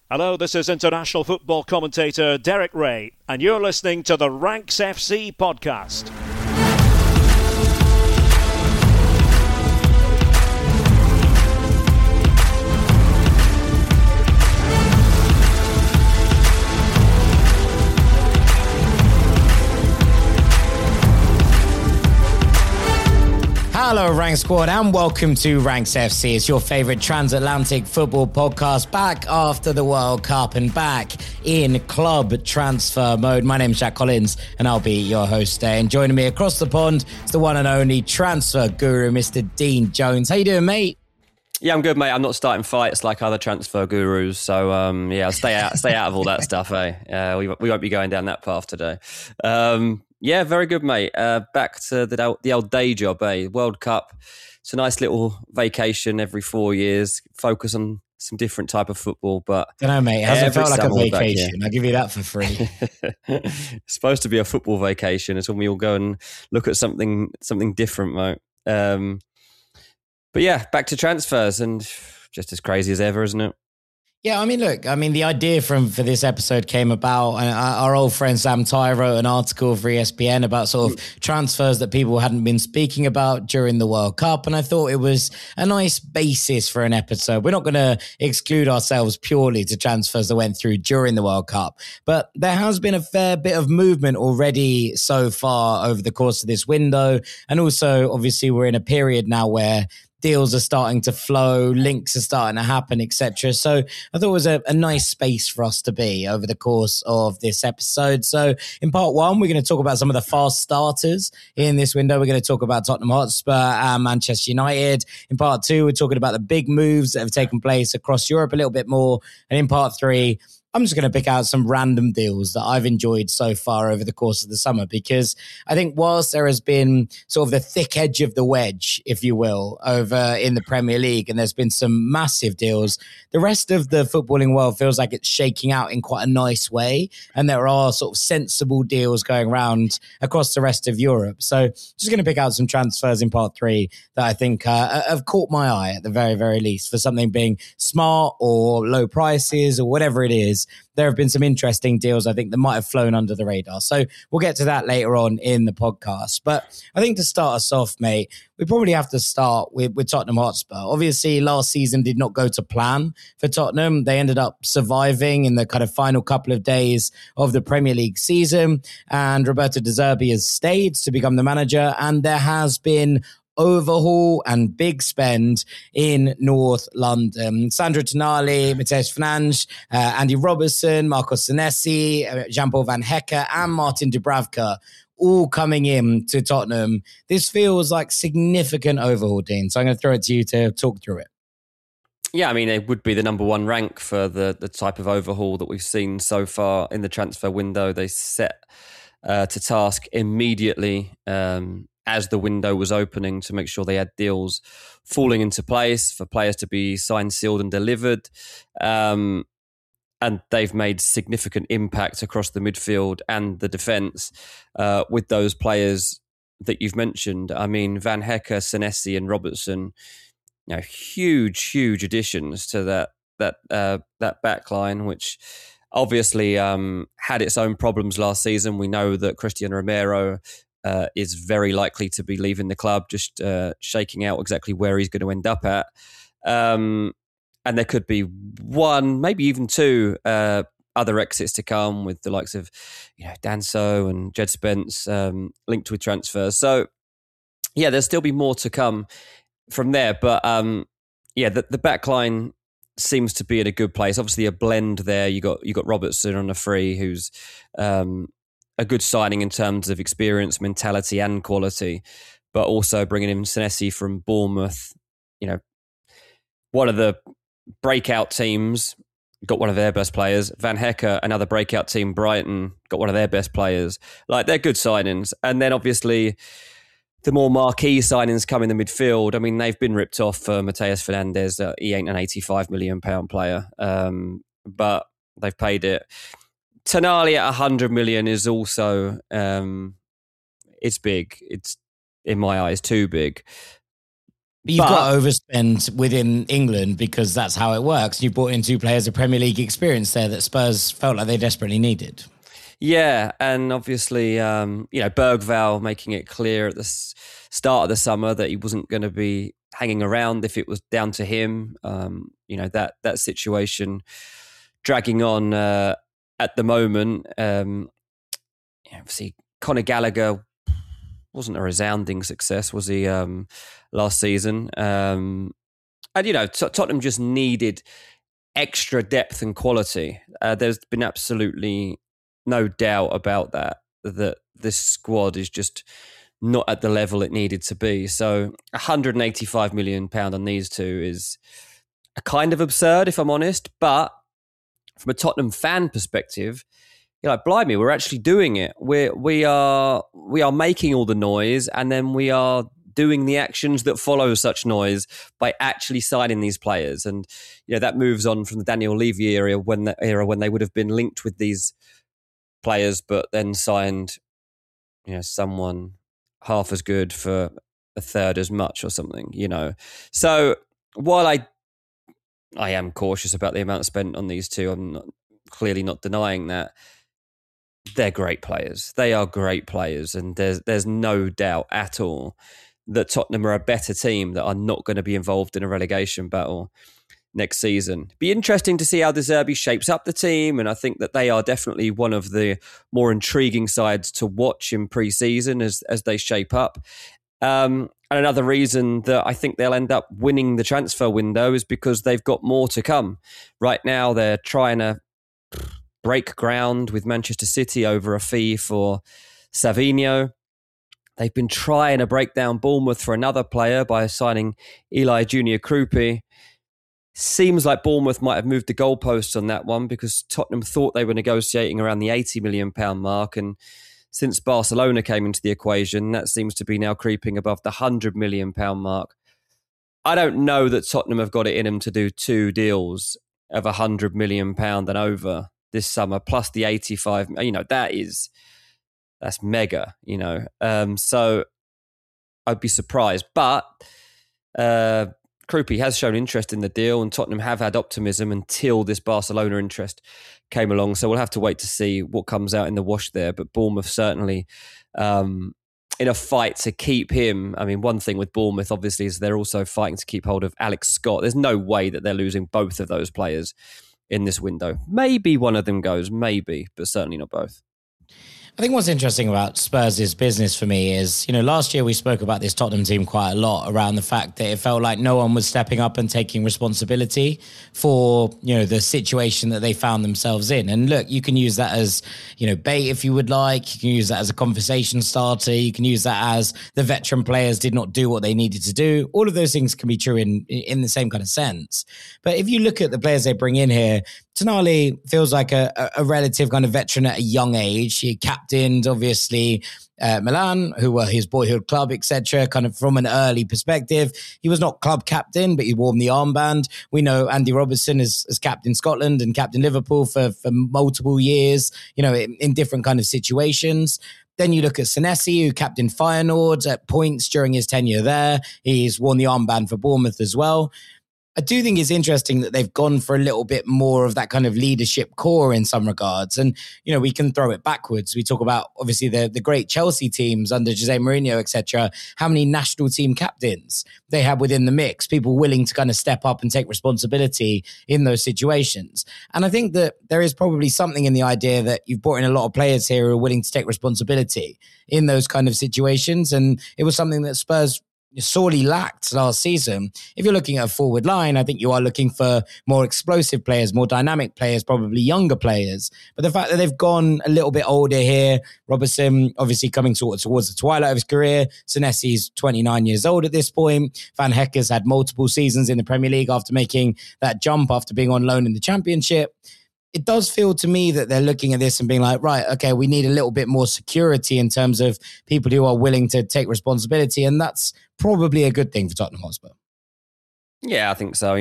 Hello, this is international football commentator Derek Ray, and you're listening to the Ranks FC podcast. Hello, Rank Squad, and welcome to Ranks FC. It's your favourite transatlantic football podcast, back after the World Cup and back in club transfer mode. My name's Jack Collins, and I'll be your host today. And joining me across the pond is the one and only transfer guru, Mr. Dean Jones. How you doing, mate? Yeah, I'm good, mate. I'm not starting fights like other transfer gurus, so I'll stay out of all that stuff. We won't be going down that path today. Yeah, very good, mate. Back to the old day job, World Cup. It's a nice little vacation every 4 years. Focus on some different type of football, but I don't know, mate. It hasn't felt like a vacation. I'll give you that for free. It's supposed to be a football vacation. It's when we all go and look at something different, mate. But yeah, back to transfers, and just as crazy as ever, isn't it? Yeah, the idea for this episode came about. Our old friend Sam Ty wrote an article for ESPN about sort of transfers that people hadn't been speaking about during the World Cup. And I thought it was a nice basis for an episode. We're not going to exclude ourselves purely to transfers that went through during the World Cup. But there has been a fair bit of movement already so far over the course of this window. And also, obviously, we're in a period now where deals are starting to flow, links are starting to happen, etc. So I thought it was a nice space for us to be over the course of this episode. So in part one, we're going to talk about some of the fast starters in this window. We're going to talk about Tottenham Hotspur and Manchester United. In part two, we're talking about the big moves that have taken place across Europe a little bit more. And in part three, I'm just going to pick out some random deals that I've enjoyed so far over the course of the summer, because I think whilst there has been sort of the thick edge of the wedge, if you will, over in the Premier League, and there's been some massive deals, the rest of the footballing world feels like it's shaking out in quite a nice way. And there are sort of sensible deals going around across the rest of Europe. So just going to pick out some transfers in part three that I think have caught my eye at the very, very least, for something being smart or low prices or whatever it is. There have been some interesting deals, I think, that might have flown under the radar. So we'll get to that later on in the podcast. But I think to start us off, mate, we probably have to start with Tottenham Hotspur. Obviously, last season did not go to plan for Tottenham. They ended up surviving in the kind of final couple of days of the Premier League season. And Roberto De Zerbi has stayed to become the manager. And there has been overhaul and big spend in North London. Sandro Tonali, Matheus Fernandes, Andy Robertson, Marco Senesi, Jean-Paul Van Hecke, and Martin Dubravka all coming in to Tottenham. This feels like significant overhaul, Dean. So I'm going to throw it to you to talk through it. Yeah, I mean, it would be the number one rank for the type of overhaul that we've seen so far in the transfer window. They set to task immediately as the window was opening to make sure they had deals falling into place for players to be signed, sealed and delivered. And they've made significant impact across the midfield and the defence with those players that you've mentioned. I mean, Van Hecke, Senesi and Robertson, huge additions to that back line, which obviously had its own problems last season. We know that Christian Romero is very likely to be leaving the club, just shaking out exactly where he's going to end up at. And there could be one, maybe even two other exits to come, with the likes of Danso and Jed Spence linked with transfers. So, yeah, there'll still be more to come from there. But, the back line seems to be in a good place. Obviously, a blend there. You got Robertson on a free, who's a good signing in terms of experience, mentality and quality, but also bringing in Senesi from Bournemouth, one of the breakout teams, got one of their best players. Van Hecke, another breakout team, Brighton, got one of their best players. Like, they're good signings. And then obviously the more marquee signings come in the midfield. I mean, they've been ripped off for Matheus Fernandes. He ain't an £85 million player, but they've paid it. Tonali at 100 million is also, it's big. It's, in my eyes, too big. But you've got to overspend within England because that's how it works. You brought in 2 players of Premier League experience there that Spurs felt like they desperately needed. Yeah, and obviously, Bergvall making it clear at the start of the summer that he wasn't going to be hanging around if it was down to him. That situation dragging on at the moment. Obviously, Conor Gallagher wasn't a resounding success, was he, last season? And, Tottenham just needed extra depth and quality. There's been absolutely no doubt about that this squad is just not at the level it needed to be. So £185 million on these 2 is a kind of absurd, if I'm honest. But from a Tottenham fan perspective, blimey, we're actually doing it. We are making all the noise, and then we are doing the actions that follow such noise by actually signing these players. And that moves on from the Daniel Levy era when they would have been linked with these players, but then signed, someone half as good for a third as much or something. So while I am cautious about the amount spent on these 2, I'm clearly not denying that. They're great players. They are great players, and there's no doubt at all that Tottenham are a better team that are not going to be involved in a relegation battle next season. Be interesting to see how De Zerbi shapes up the team, and I think that they are definitely one of the more intriguing sides to watch in pre-season as they shape up. And another reason that I think they'll end up winning the transfer window is because they've got more to come. Right now, they're trying to break ground with Manchester City over a fee for Savinho. They've been trying to break down Bournemouth for another player by signing Eli Junior Krupi. Seems like Bournemouth might have moved the goalposts on that one because Tottenham thought they were negotiating around the £80 million mark. And since Barcelona came into the equation, that seems to be now creeping above the £100 million mark. I don't know that Tottenham have got it in them to do 2 deals of £100 million and over this summer, plus the 85. That's mega, So I'd be surprised. But Krupi has shown interest in the deal, and Tottenham have had optimism until this Barcelona interest came along. So we'll have to wait to see what comes out in the wash there. But Bournemouth certainly in a fight to keep him. I mean, one thing with Bournemouth, obviously, is they're also fighting to keep hold of Alex Scott. There's no way that they're losing both of those players in this window. Maybe one of them goes, maybe, but certainly not both. I think what's interesting about Spurs' business for me is, last year we spoke about this Tottenham team quite a lot around the fact that it felt like no one was stepping up and taking responsibility for, the situation that they found themselves in. And look, you can use that as, bait if you would like. You can use that as a conversation starter. You can use that as the veteran players did not do what they needed to do. All of those things can be true in the same kind of sense. But if you look at the players they bring in here, Tonali feels like a relative kind of veteran at a young age. He captained, obviously, Milan, who were his boyhood club, etc., kind of from an early perspective. He was not club captain, but he wore the armband. We know Andy Robertson is captain Scotland and captain Liverpool for multiple years, in different kind of situations. Then you look at Senesi, who captained Feyenoord at points during his tenure there. He's worn the armband for Bournemouth as well. I do think it's interesting that they've gone for a little bit more of that kind of leadership core in some regards. And, we can throw it backwards. We talk about, obviously, the great Chelsea teams under Jose Mourinho, etc. How many national team captains they have within the mix, people willing to kind of step up and take responsibility in those situations. And I think that there is probably something in the idea that you've brought in a lot of players here who are willing to take responsibility in those kind of situations. And it was something that Spurs sorely lacked last season. If you're looking at a forward line, I think you are looking for more explosive players, more dynamic players, probably younger players. But the fact that they've gone a little bit older here, Robertson obviously coming towards the twilight of his career, Senesi's 29 years old at this point, Van Hecke's had multiple seasons in the Premier League after making that jump after being on loan in the Championship. It does feel to me that they're looking at this and being like, right, okay, we need a little bit more security in terms of people who are willing to take responsibility. And that's probably a good thing for Tottenham Hotspur. Yeah, I think so.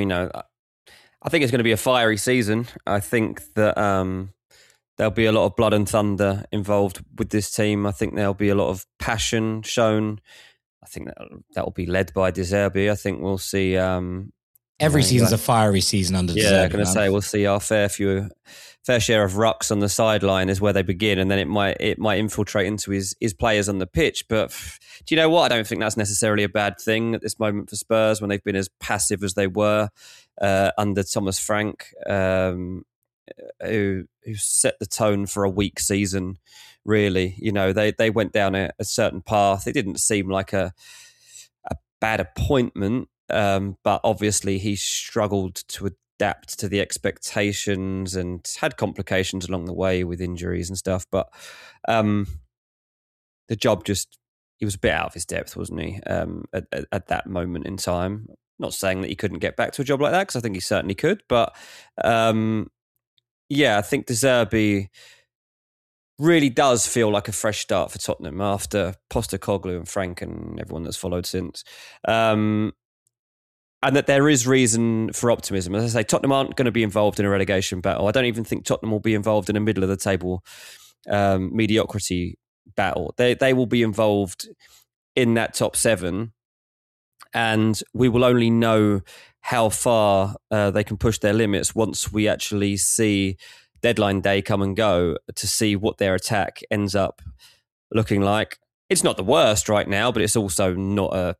I think it's going to be a fiery season. I think that there'll be a lot of blood and thunder involved with this team. I think there'll be a lot of passion shown. I think that will be led by De Zerbi. I think we'll see. Every season's a fiery season under De Zerbi. Yeah, I'm going to say we'll see our fair share of rucks on the sideline is where they begin, and then it might infiltrate into his players on the pitch. But do you know what? I don't think that's necessarily a bad thing at this moment for Spurs when they've been as passive as they were under Thomas Frank, who set the tone for a weak season. Really, they went down a certain path. It didn't seem like a bad appointment. But obviously he struggled to adapt to the expectations and had complications along the way with injuries and stuff. But the job he was a bit out of his depth, wasn't he, at that moment in time? Not saying that he couldn't get back to a job like that, because I think he certainly could. But I think De Zerbi really does feel like a fresh start for Tottenham after Postecoglou and Frank and everyone that's followed since. And that there is reason for optimism. As I say, Tottenham aren't going to be involved in a relegation battle. I don't even think Tottenham will be involved in a middle of the table mediocrity battle. They will be involved in that top 7, and we will only know how far they can push their limits once we actually see deadline day come and go to see what their attack ends up looking like. It's not the worst right now, but it's also not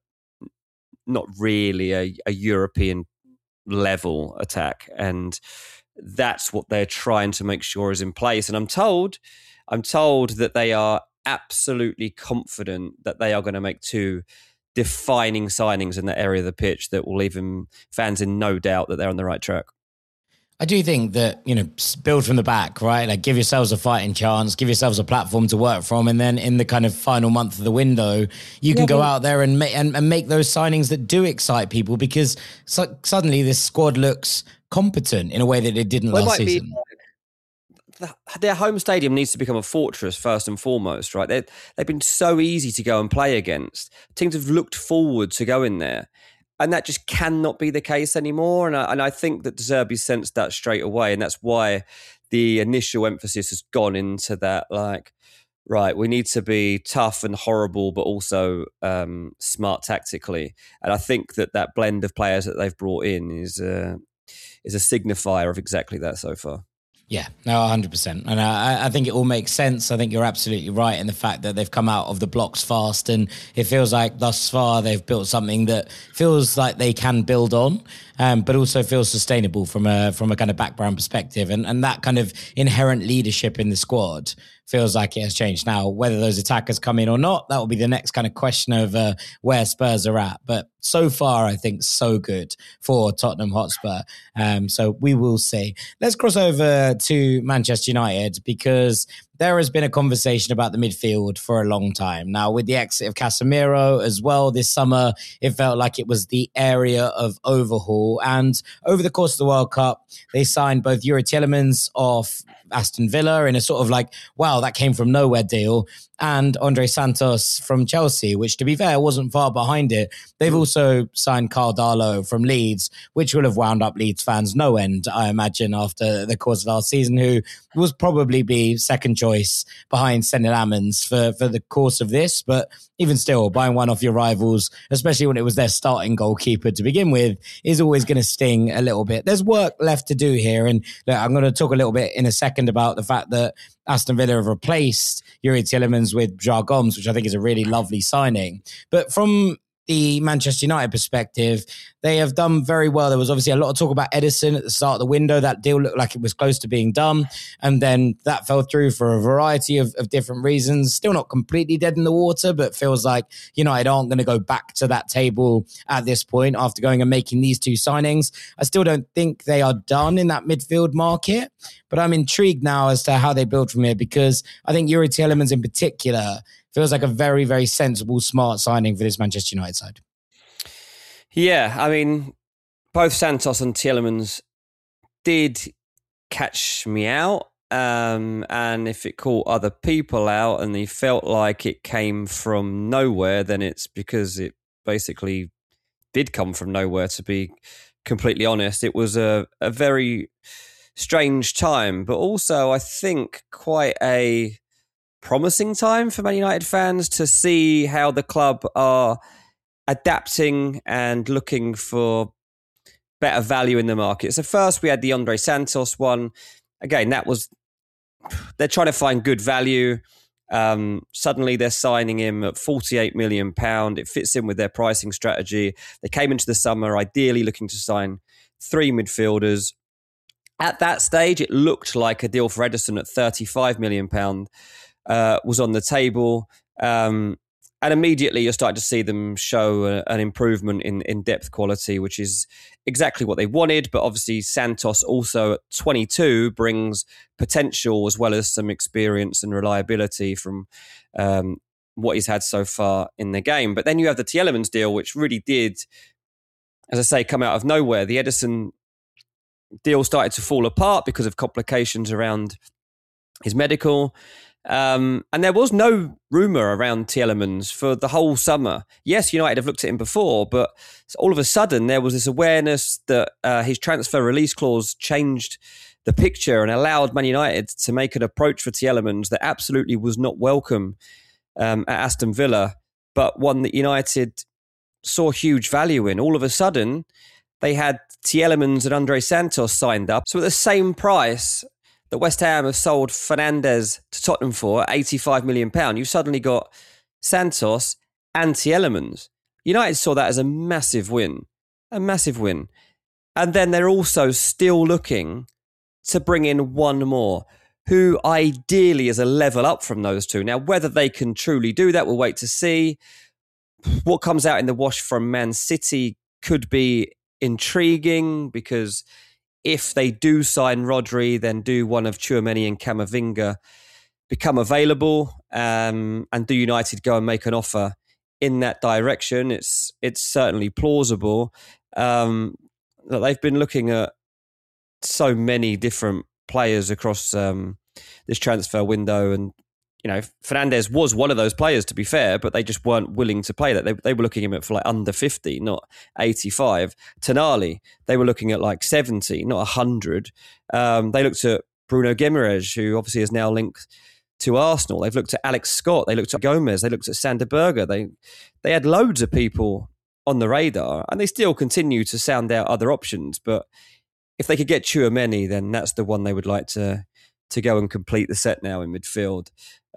really a European level attack. And that's what they're trying to make sure is in place. And I'm told that they are absolutely confident that they are going to make 2 defining signings in that area of the pitch that will leave fans in no doubt that they're on the right track. I do think that, build from the back, right? Like, give yourselves a fighting chance, give yourselves a platform to work from. And then in the kind of final month of the window, you can go out there and make those signings that do excite people, because suddenly this squad looks competent in a way that it didn't last season. Their home stadium needs to become a fortress first and foremost, right? They've been so easy to go and play against. Teams have looked forward to going there. And that just cannot be the case anymore. And I think that De Zerbi sensed that straight away. And that's why the initial emphasis has gone into that, like, right, we need to be tough and horrible, but also smart tactically. And I think that blend of players that they've brought in is a signifier of exactly that so far. Yeah, no, 100%. And I think it all makes sense. I think you're absolutely right in the fact that they've come out of the blocks fast, and it feels like thus far they've built something that feels like they can build on, but also feels sustainable from a kind of background perspective. And that kind of inherent leadership in the squad feels like it has changed. Now, whether those attackers come in or not, that will be the next kind of question of where Spurs are at. But so far, I think so good for Tottenham Hotspur. So we will see. Let's cross over to Manchester United, because there has been a conversation about the midfield for a long time. Now, with the exit of Casemiro as well this summer, it felt like it was the area of overhaul. And over the course of the World Cup, they signed both Youri Tielemans off Aston Villa in a sort of like, wow, that came from nowhere deal, and Andre Santos from Chelsea, which, to be fair, wasn't far behind it. They've also signed Carl Darlow from Leeds, which will have wound up Leeds fans no end, I imagine, after the course of last season, who will probably be second choice behind Senil Ammons for the course of this. But even still, buying one off your rivals, especially when it was their starting goalkeeper to begin with, is always going to sting a little bit. There's work left to do here. And look, I'm going to talk a little bit in a second about the fact that Aston Villa have replaced Youri Tielemans with João Gomes, which I think is a really lovely signing. But from the Manchester United perspective, they have done very well. There was obviously a lot of talk about Ederson at the start of the window. That deal looked like it was close to being done, and then that fell through for a variety of different reasons. Still not completely dead in the water, but feels like United aren't going to go back to that table at this point after going and making these 2 signings. I still don't think they are done in that midfield market, but I'm intrigued now as to how they build from here, because I think Youri Tielemans in particular feels like a very, very sensible, smart signing for this Manchester United side. Yeah, I mean, both Santos and Tielemans did catch me out. And if it caught other people out and they felt like it came from nowhere, then it's because it basically did come from nowhere, to be completely honest. It was a very strange time, but also I think quite a promising time for Man United fans to see how the club are adapting and looking for better value in the market. So first we had the Andre Santos one. Again, they're trying to find good value. Suddenly they're signing him at £48 million. It fits in with their pricing strategy. They came into the summer ideally looking to sign 3 midfielders. At that stage, it looked like a deal for Ederson at £35 million was on the table. And immediately you're starting to see them show an improvement in depth quality, which is exactly what they wanted. But obviously Santos also at 22 brings potential as well as some experience and reliability from what he's had so far in the game. But then you have the Tielemans deal, which really did, as I say, come out of nowhere. The Ederson deal started to fall apart because of complications around his medical. And there was no rumour around Tielemans for the whole summer. Yes, United have looked at him before, but all of a sudden there was this awareness that his transfer release clause changed the picture and allowed Man United to make an approach for Tielemans that absolutely was not welcome at Aston Villa, but one that United saw huge value in. All of a sudden, they had Tielemans and Andre Santos signed up. So at the same price that West Ham have sold Fernandes to Tottenham for, £85 million, you've suddenly got Santos and Tielemans. United saw that as a massive win. A massive win. And then they're also still looking to bring in one more, who ideally is a level up from those two. Now, whether they can truly do that, we'll wait to see. What comes out in the wash from Man City could be intriguing, because if they do sign Rodri, then do one of Tchouaméni and Camavinga become available, and do United go and make an offer in that direction? It's certainly plausible. They've been looking at so many different players across this transfer window, and Fernandes was one of those players, to be fair, but they just weren't willing to pay that. They were looking at him for like under 50, not 85. Tonali, they were looking at like 70, not 100. They looked at Bruno Guimaraes, who obviously is now linked to Arsenal. They've looked at Alex Scott. They looked at Gomez. They looked at Sander Berge. They had loads of people on the radar, and they still continue to sound out other options. But if they could get Tchouaméni, then that's the one they would like to go and complete the set now in midfield.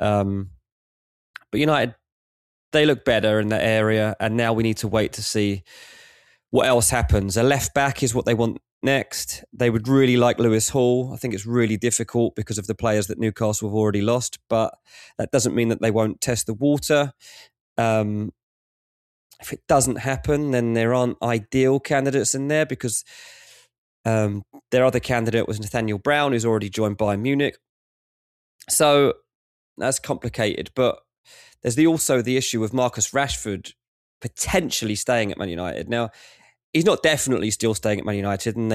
But United, they look better in that area, and now we need to wait to see what else happens. A left back is what they want next. They would really like Lewis Hall. I think it's really difficult because of the players that Newcastle have already lost, but that doesn't mean that they won't test the water. If it doesn't happen, then there aren't ideal candidates in there, because their other candidate was Nathaniel Brown, who's already joined Bayern Munich. So that's complicated. But there's also the issue of Marcus Rashford potentially staying at Man United. Now, he's not definitely still staying at Man United, and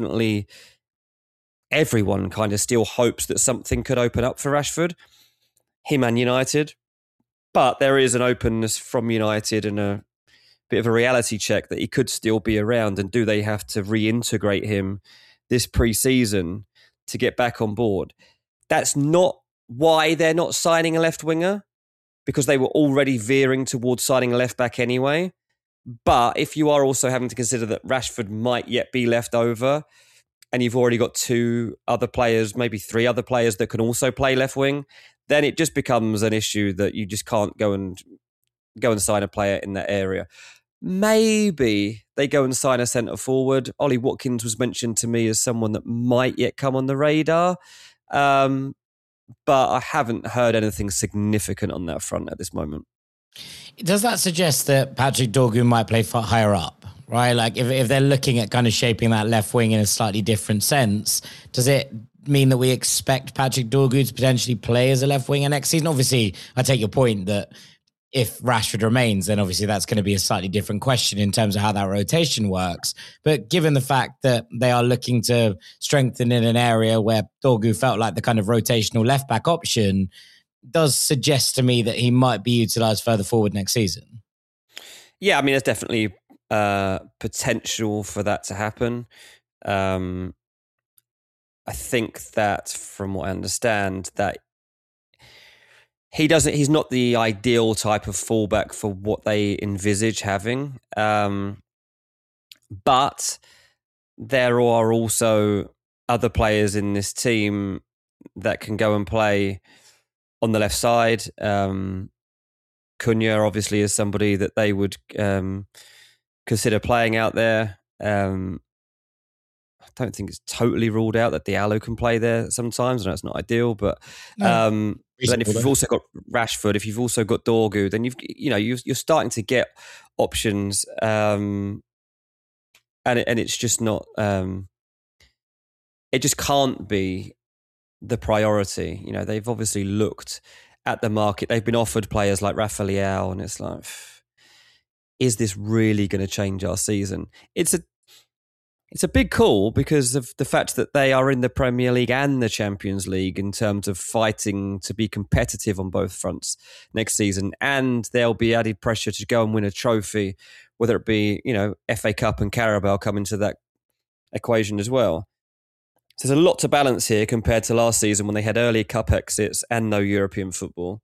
everyone kind of still hopes that something could open up for Rashford, him and United. But there is an openness from United and a bit of a reality check that he could still be around, and do they have to reintegrate him this pre-season to get back on board? That's not why they're not signing a left winger, because they were already veering towards signing a left back anyway. But if you are also having to consider that Rashford might yet be left over, and you've already got 2 other players, maybe 3 other players that can also play left wing, then it just becomes an issue that you just can't go and sign a player in that area. Maybe they go and sign a centre forward. Ollie Watkins was mentioned to me as someone that might yet come on the radar. But I haven't heard anything significant on that front at this moment. Does that suggest that Patrick Dorgu might play higher up, right? Like if they're looking at kind of shaping that left wing in a slightly different sense, does it mean that we expect Patrick Dorgu to potentially play as a left winger next season? Obviously, I take your point that if Rashford remains, then obviously that's going to be a slightly different question in terms of how that rotation works. But given the fact that they are looking to strengthen in an area where Dorgu felt like the kind of rotational left-back option, does suggest to me that he might be utilised further forward next season. Yeah, I mean, there's definitely potential for that to happen. I think that, from what I understand, that He's not the ideal type of fullback for what they envisage having. But there are also other players in this team that can go and play on the left side. Cunha obviously is somebody that they would consider playing out there. I don't think it's totally ruled out that Diallo can play there sometimes. I know it's not ideal, but then if you've also got Rashford, if you've also got Dorgu, then you're starting to get options, and it's just not. It just can't be the priority. They've obviously looked at the market. They've been offered players like Rafa Leao, and it's like, is this really going to change our season? It's a big call because of the fact that they are in the Premier League and the Champions League in terms of fighting to be competitive on both fronts next season. And there'll be added pressure to go and win a trophy, whether it be, FA Cup and Carabao come into that equation as well. So there's a lot to balance here compared to last season when they had early cup exits and no European football.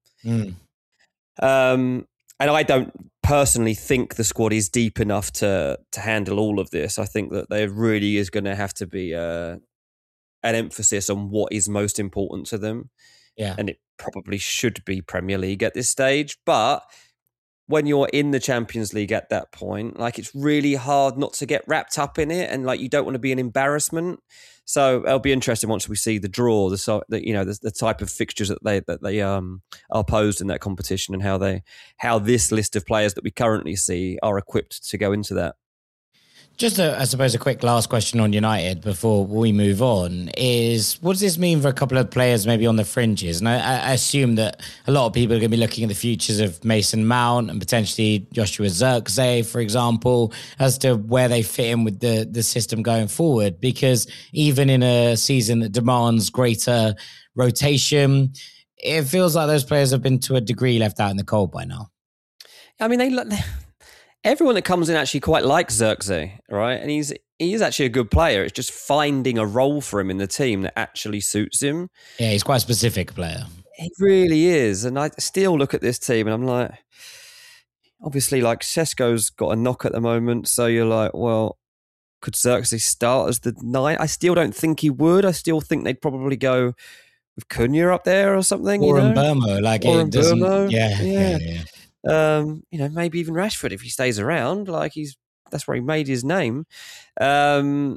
And I don't personally think the squad is deep enough to handle all of this. I think that there really is going to have to be an emphasis on what is most important to them. Yeah. And it probably should be Premier League at this stage. But when you're in the Champions League at that point, it's really hard not to get wrapped up in it, and you don't want to be an embarrassment. So it'll be interesting once we see the draw, the type of fixtures that they are posed in that competition, and how this list of players that we currently see are equipped to go into that. Just, I suppose, a quick last question on United before we move on is, what does this mean for a couple of players maybe on the fringes? And I assume that a lot of people are going to be looking at the futures of Mason Mount and potentially Joshua Zirkzee, for example, as to where they fit in with the system going forward. Because even in a season that demands greater rotation, it feels like those players have been to a degree left out in the cold by now. I mean, everyone that comes in actually quite likes Zirkzee, right? And he is actually a good player. It's just finding a role for him in the team that actually suits him. Yeah, he's quite a specific player. He really is. And I still look at this team and I'm like, obviously, Sesko's got a knock at the moment. So you're like, well, could Zirkzee start as the 9? I still don't think he would. I still think they'd probably go with Cunha up there or something. Or Mbeumo. Or Mbeumo. Yeah. Maybe even Rashford if he stays around. That's where he made his name. There's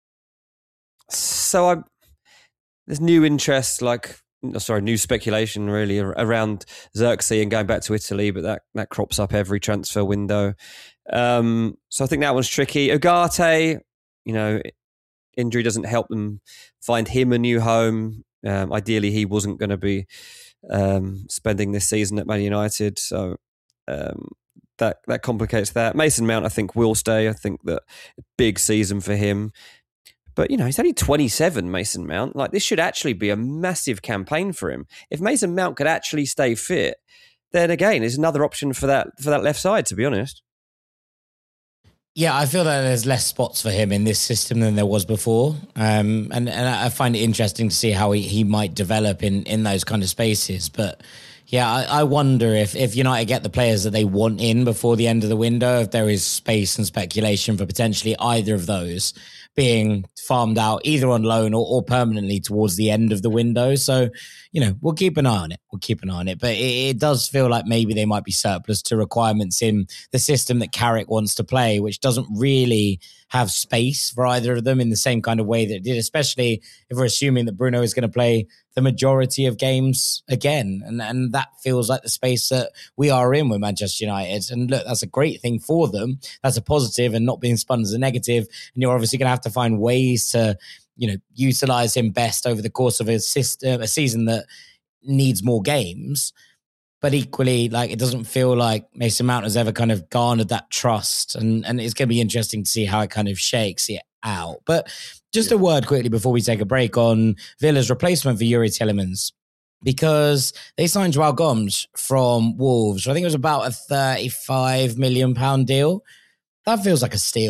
new interest, new speculation really around Zirkzee and going back to Italy, but that crops up every transfer window. So I think that one's tricky. Ugarte, injury doesn't help them find him a new home. Ideally, he wasn't going to be spending this season at Man United, so that complicates that. Mason Mount, I think, will stay. I think that big season for him. But, he's only 27, Mason Mount. This should actually be a massive campaign for him. If Mason Mount could actually stay fit, then again, there's another option for that left side, to be honest. Yeah, I feel that there's less spots for him in this system than there was before. And I find it interesting to see how he might develop in those kind of spaces. But yeah, I wonder if United get the players that they want in before the end of the window, if there is space and speculation for potentially either of those being farmed out either on loan or permanently towards the end of the window. So, we'll keep an eye on it. But it does feel like maybe they might be surplus to requirements in the system that Carrick wants to play, which doesn't really have space for either of them in the same kind of way that it did, especially if we're assuming that Bruno is going to play the majority of games again. And that feels like the space that we are in with Manchester United. And look, that's a great thing for them. That's a positive and not being spun as a negative. And you're obviously going to have to find ways to, utilize him best over the course of a season that needs more games. But equally, it doesn't feel like Mason Mount has ever kind of garnered that trust. And it's going to be interesting to see how it kind of shakes it out. But just a word quickly before we take a break on Villa's replacement for Youri Tielemans, because they signed Joao Gomes from Wolves. I think it was about a £35 million deal. That feels like a steal.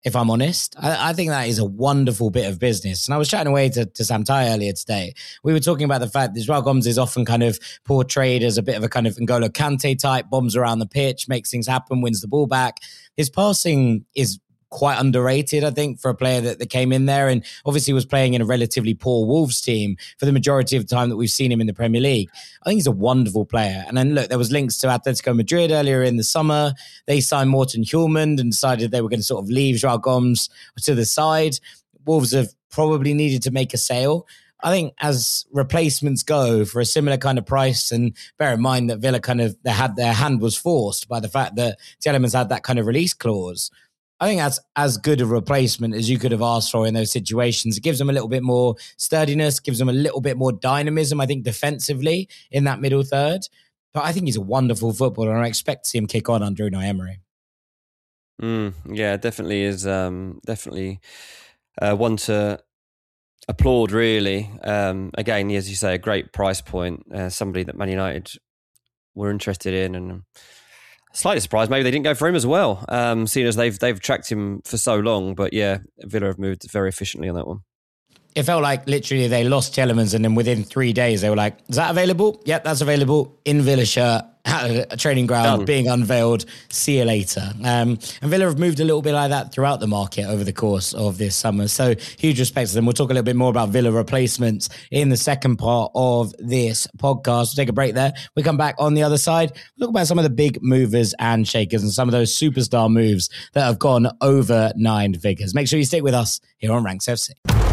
if I'm honest. I think that is a wonderful bit of business. And I was chatting away to Sam Tighe earlier today. We were talking about the fact that Joao Gomes is often kind of portrayed as a bit of a kind of N'Golo Kante type, bombs around the pitch, makes things happen, wins the ball back. His passing is quite underrated, I think, for a player that came in there and obviously was playing in a relatively poor Wolves team for the majority of the time that we've seen him in the Premier League. I think he's a wonderful player. And then look, there was links to Atletico Madrid earlier in the summer. They signed Morten Hjulmand and decided they were going to sort of leave Joao Gomes to the side. Wolves have probably needed to make a sale. I think as replacements go for a similar kind of price, and bear in mind that Villa their hand was forced by the fact that Tielemans had that kind of release clause. I think that's as good a replacement as you could have asked for in those situations. It gives them a little bit more sturdiness, gives them a little bit more dynamism, I think, defensively in that middle third. But I think he's a wonderful footballer, and I expect to see him kick on under Unai Emery. Yeah, definitely is. Definitely one to applaud, really. Again, as you say, a great price point. Somebody that Man United were interested in, and slightly surprised maybe they didn't go for him as well, seeing as they've tracked him for so long. But yeah, Villa have moved very efficiently on that one. It felt like literally they lost Tielemans and then within 3 days they were like, is that available? Yep, that's available. In Villa shirt, at a training ground, being unveiled. See you later. And Villa have moved a little bit like that throughout the market over the course of this summer. So huge respect to them. We'll talk a little bit more about Villa replacements in the second part of this podcast. We'll take a break there. We come back on the other side. We'll talk about some of the big movers and shakers and some of those superstar moves that have gone over 9 figures. Make sure you stick with us here on Ranks FC.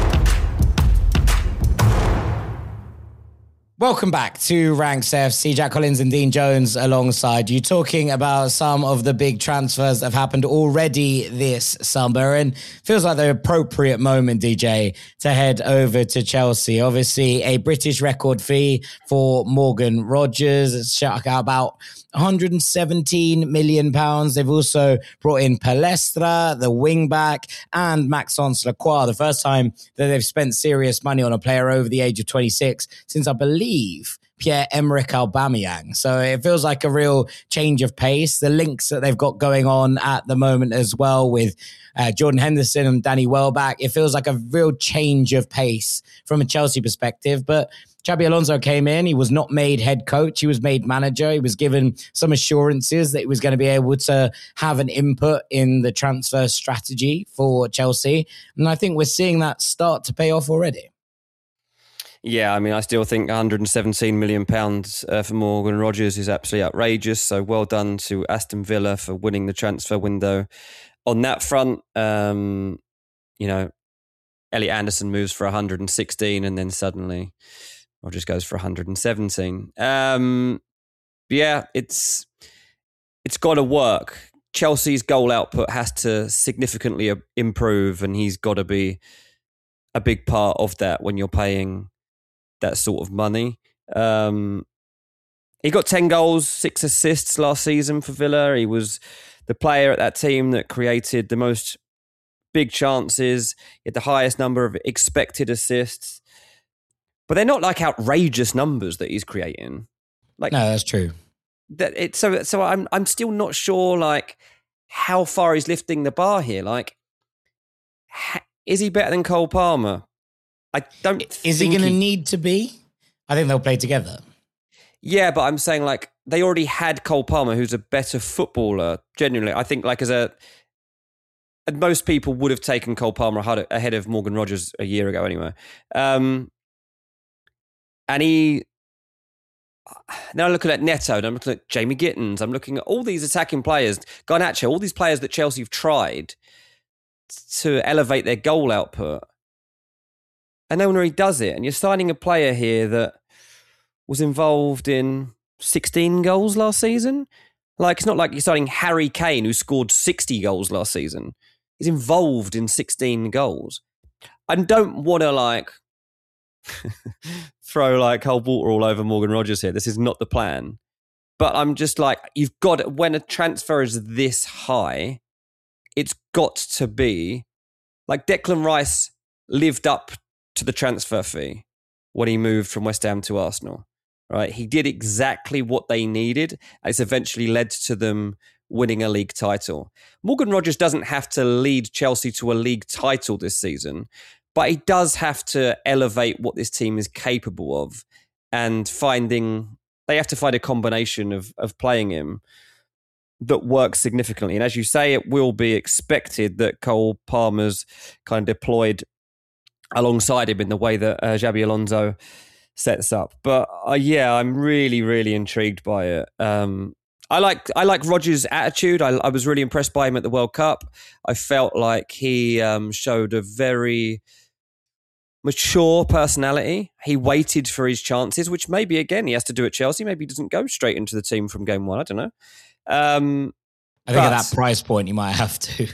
Welcome back to Ranks FC. Jack Collins and Dean Jones alongside you, talking about some of the big transfers that have happened already this summer, and feels like the appropriate moment, DJ, to head over to Chelsea. Obviously, a British record fee for Morgan Rogers. It's about £117 million. They've also brought in Palestra, the wing-back, and Maxence Lacroix, the first time that they've spent serious money on a player over the age of 26 since, I believe, Pierre-Emerick Aubameyang. So it feels like a real change of pace. The links that they've got going on at the moment as well with Jordan Henderson and Danny Welbeck, it feels like a real change of pace from a Chelsea perspective. But Xabi Alonso came in. He was not made head coach. He was made manager. He was given some assurances that he was going to be able to have an input in the transfer strategy for Chelsea. And I think we're seeing that start to pay off already. Yeah, I mean, I still think £117 million for Morgan Rogers is absolutely outrageous. So well done to Aston Villa for winning the transfer window on that front. Elliot Anderson moves for 116 and then suddenly Rogers goes for 117. Yeah, it's got to work. Chelsea's goal output has to significantly improve, and he's got to be a big part of that when you're paying that sort of money. He got 10 goals, 6 assists last season for Villa. He was the player at that team that created the most big chances. He had the highest number of expected assists. But they're not like outrageous numbers that he's creating. Like, no, that's true. So I'm still not sure like how far he's lifting the bar here. Like, is he better than Cole Palmer? I don't. Is he going to need to be? I think they'll play together. Yeah, but I'm saying like they already had Cole Palmer, who's a better footballer. Genuinely, I think like most people would have taken Cole Palmer ahead of Morgan Rogers a year ago anyway. And now I'm looking at Neto, and I'm looking at Jamie Gittins, I'm looking at all these attacking players, Garnacho, all these players that Chelsea have tried to elevate their goal output. And no one really does it. And you're signing a player here that was involved in 16 goals last season. Like, it's not like you're signing Harry Kane, who scored 60 goals last season. He's involved in 16 goals. I don't want to like throw like cold water all over Morgan Rogers here. This is not the plan. But I'm just like, you've got it. When a transfer is this high, it's got to be like Declan Rice lived up to the transfer fee when he moved from West Ham to Arsenal, right? He did exactly what they needed. It's eventually led to them winning a league title. Morgan Rodgers doesn't have to lead Chelsea to a league title this season, but he does have to elevate what this team is capable of, and they have to find a combination of playing him that works significantly. And as you say, it will be expected that Cole Palmer's kind of deployed alongside him in the way that Xabi Alonso sets up. But I'm really, really intrigued by it. I like Rodgers' attitude. I was really impressed by him at the World Cup. I felt like he showed a very mature personality. He waited for his chances, which maybe, again, he has to do at Chelsea. Maybe he doesn't go straight into the team from game one. I don't know. I think at that price point, you might have to.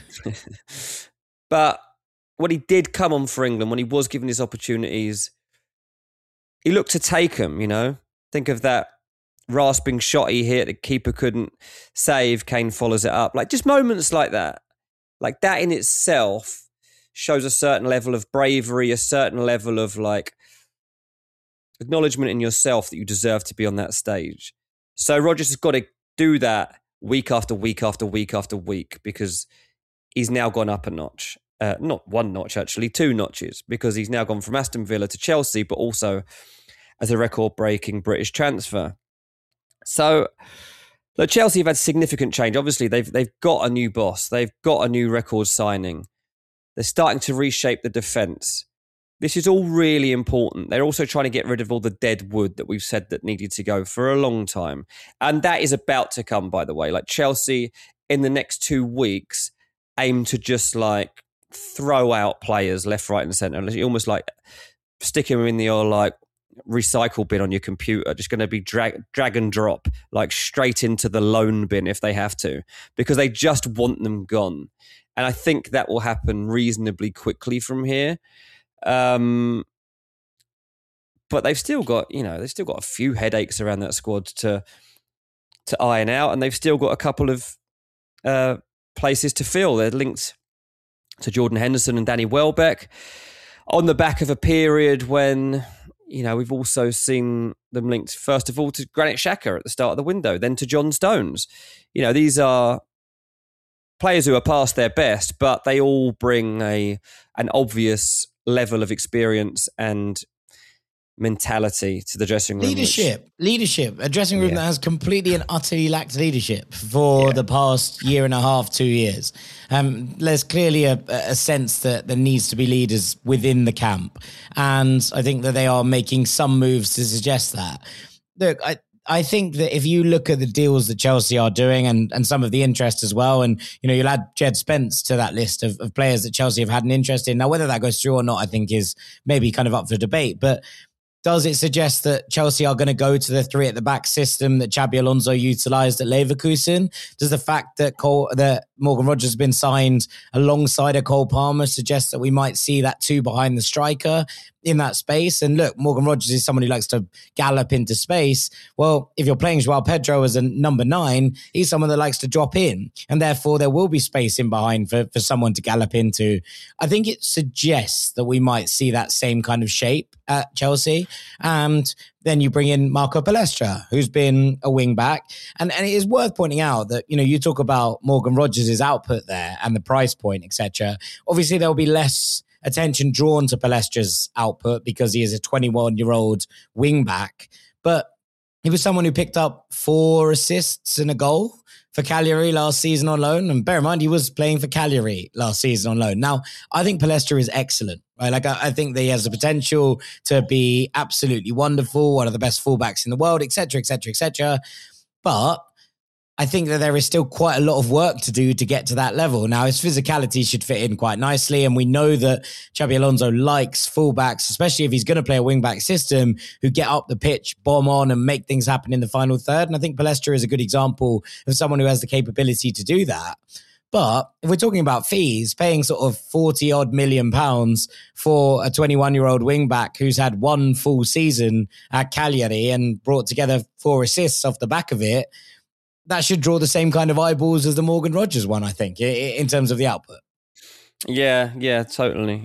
But when he did come on for England, when he was given his opportunities, he looked to take them, you know. Think of that rasping shot he hit, the keeper couldn't save, Kane follows it up. Like, just moments like that. Like, that in itself shows a certain level of bravery, a certain level of, like, acknowledgement in yourself that you deserve to be on that stage. So Rodgers has got to do that week after week after week after week, because he's now gone up a notch. Not one notch, actually, 2 notches, because he's now gone from Aston Villa to Chelsea, but also as a record-breaking British transfer. So, look, Chelsea have had significant change. Obviously, they've got a new boss. They've got a new record signing. They're starting to reshape the defence. This is all really important. They're also trying to get rid of all the dead wood that we've said that needed to go for a long time. And that is about to come, by the way. Like, Chelsea, in the next 2 weeks, aim to just, like, throw out players left, right and centre. Almost like sticking them in the old, like, recycle bin on your computer, just going to be drag and drop, like, straight into the loan bin if they have to, because they just want them gone. And I think that will happen reasonably quickly from here. But they've still got a few headaches around that squad to iron out, and they've still got a couple of places to fill. They're linked to Jordan Henderson and Danny Welbeck on the back of a period when, you know, we've also seen them linked, first of all, to Granit Xhaka at the start of the window, then to John Stones. You know, these are players who are past their best, but they all bring an obvious level of experience and mentality to the dressing room. Leadership. A dressing room that has completely and utterly lacked leadership for the past year and a half, 2 years. There's clearly a sense that there needs to be leaders within the camp. And I think that they are making some moves to suggest that. Look, I think that if you look at the deals that Chelsea are doing and some of the interest as well, and, you know, you'll add Jed Spence to that list of players that Chelsea have had an interest in. Now, whether that goes through or not, I think is maybe kind of up for debate. But does it suggest that Chelsea are going to go to the 3 at the back system that Xabi Alonso utilised at Leverkusen? Does the fact that Morgan Rodgers has been signed alongside a Cole Palmer suggest that we might see that 2 behind the striker in that space? And look, Morgan Rodgers is someone who likes to gallop into space. Well, if you're playing Joao Pedro as a number 9, he's someone that likes to drop in, and therefore there will be space in behind for someone to gallop into. I think it suggests that we might see that same kind of shape at Chelsea. And then you bring in Marco Palestra, who's been a wing back. And it is worth pointing out that, you know, you talk about Morgan Rodgers' output there and the price point, etc. Obviously, there'll be less attention drawn to Palestra's output because he is a 21-year-old wing back. But he was someone who picked up 4 assists and a goal for Cagliari last season on loan. And bear in mind, he was playing for Cagliari last season on loan. Now, I think Palestra is excellent, right? Like, I think that he has the potential to be absolutely wonderful, one of the best fullbacks in the world, etc., etc., etc. But I think that there is still quite a lot of work to do to get to that level. Now, his physicality should fit in quite nicely. And we know that Xabi Alonso likes fullbacks, especially if he's going to play a wing-back system, who get up the pitch, bomb on and make things happen in the final third. And I think Palestra is a good example of someone who has the capability to do that. But if we're talking about fees, paying sort of 40 odd million pounds for a 21-year-old wing-back who's had 1 full season at Cagliari and brought together 4 assists off the back of it, that should draw the same kind of eyeballs as the Morgan Rodgers one, I think, in terms of the output. Yeah, totally.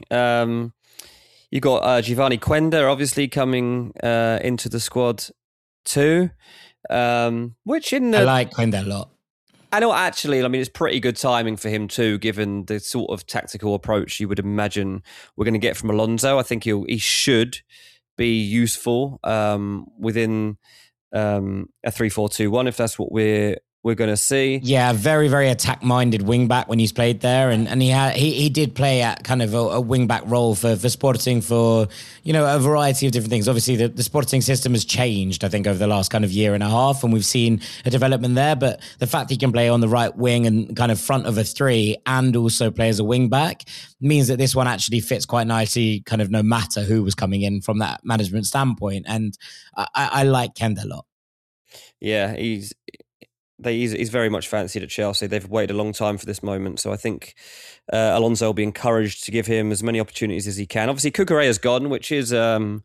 You got Giovanni Quenda, obviously, coming into the squad too. Which I like Quenda a lot. I know, actually, I mean, it's pretty good timing for him too, given the sort of tactical approach you would imagine we're going to get from Alonso. I think he should be useful within a 3-4-2-1 if that's what we're going to see. Yeah, very, very attack-minded wing-back when he's played there. And he did play at kind of a wing-back role for Sporting for, a variety of different things. Obviously, the Sporting system has changed, I think, over the last kind of year and a half, and we've seen a development there. But the fact he can play on the right wing and kind of front of a three and also play as a wing-back means that this one actually fits quite nicely, kind of no matter who was coming in from that management standpoint. And I like Kend a lot. Yeah, he's very much fancied at Chelsea. They've waited a long time for this moment. So I think Alonso will be encouraged to give him as many opportunities as he can. Obviously, Cucurella's gone, which is a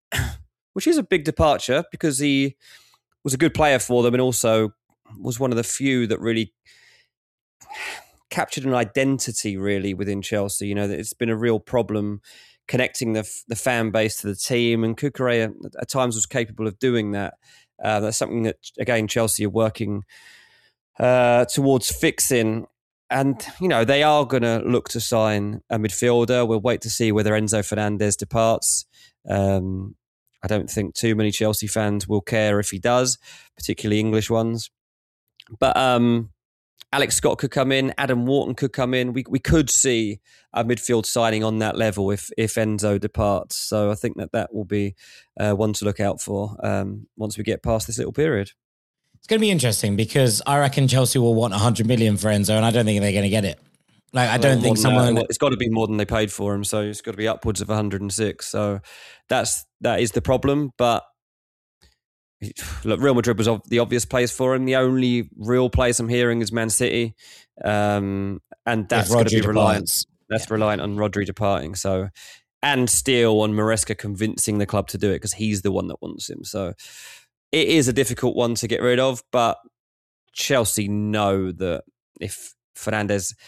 big departure because he was a good player for them and also was one of the few that really captured an identity really within Chelsea. It's been a real problem connecting the fan base to the team, and Cucurella at times was capable of doing that. That's something that, again, Chelsea are working towards fixing. And, they are going to look to sign a midfielder. We'll wait to see whether Enzo Fernandez departs. I don't think too many Chelsea fans will care if he does, particularly English ones. But Alex Scott could come in. Adam Wharton could come in. We could see a midfield signing on that level if Enzo departs. So I think that will be one to look out for once we get past this little period. It's going to be interesting because I reckon Chelsea will want 100 million for Enzo, and I don't think they're going to get it. I don't think someone... It's got to be more than they paid for him, so it's got to be upwards of 106. So that is the problem. But look, Real Madrid was the obvious place for him. The only real place I'm hearing is Man City, and that's going to be reliant. That's reliant on Rodri departing. So, and still on Maresca convincing the club to do it because he's the one that wants him. So it is a difficult one to get rid of, but Chelsea know that if Fernandes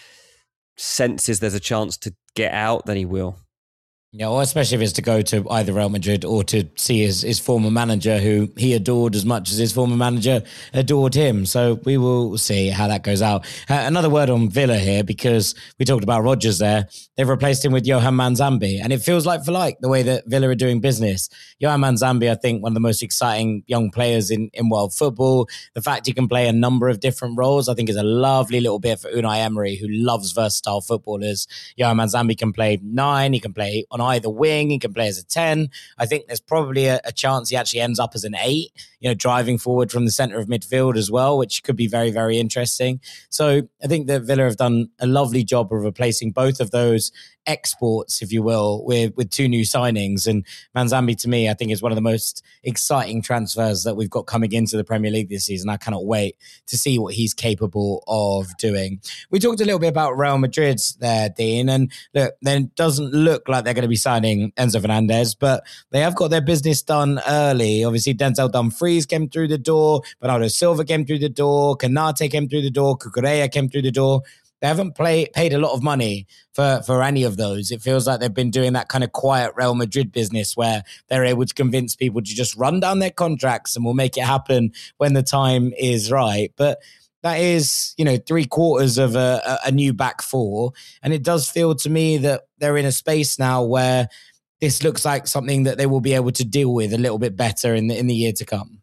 senses there's a chance to get out, then he will. Yeah, well, especially if it's to go to either Real Madrid or to see his former manager, who he adored as much as his former manager adored him. So we will see how that goes out. Another word on Villa here, because we talked about Rodgers there. They've replaced him with Johan Manzambi, and it feels like for like the way that Villa are doing business. Johan Manzambi, I think, one of the most exciting young players in world football. The fact he can play a number of different roles, I think, is a lovely little bit for Unai Emery, who loves versatile footballers. Johan Manzambi can play 9, he can play on either wing, he can play as a 10. I think there's probably a chance he actually ends up as an 8, driving forward from the centre of midfield as well, which could be very, very interesting. So I think that Villa have done a lovely job of replacing both of those exports, if you will, with 2 new signings. And Manzambi, to me, I think is one of the most exciting transfers that we've got coming into the Premier League this season. I cannot wait to see what he's capable of doing. We talked a little bit about Real Madrid there, Dean, and look, then doesn't look like they're going to be signing Enzo Fernandez, but they have got their business done early. Obviously, Denzel Dumfries came through the door, Bernardo Silva came through the door, Kanate came through the door, Cucurella came through the door. They haven't paid a lot of money for any of those. It feels like they've been doing that kind of quiet Real Madrid business where they're able to convince people to just run down their contracts and we'll make it happen when the time is right. But that is, 3/4 of a new back four. And it does feel to me that they're in a space now where this looks like something that they will be able to deal with a little bit better in the year to come.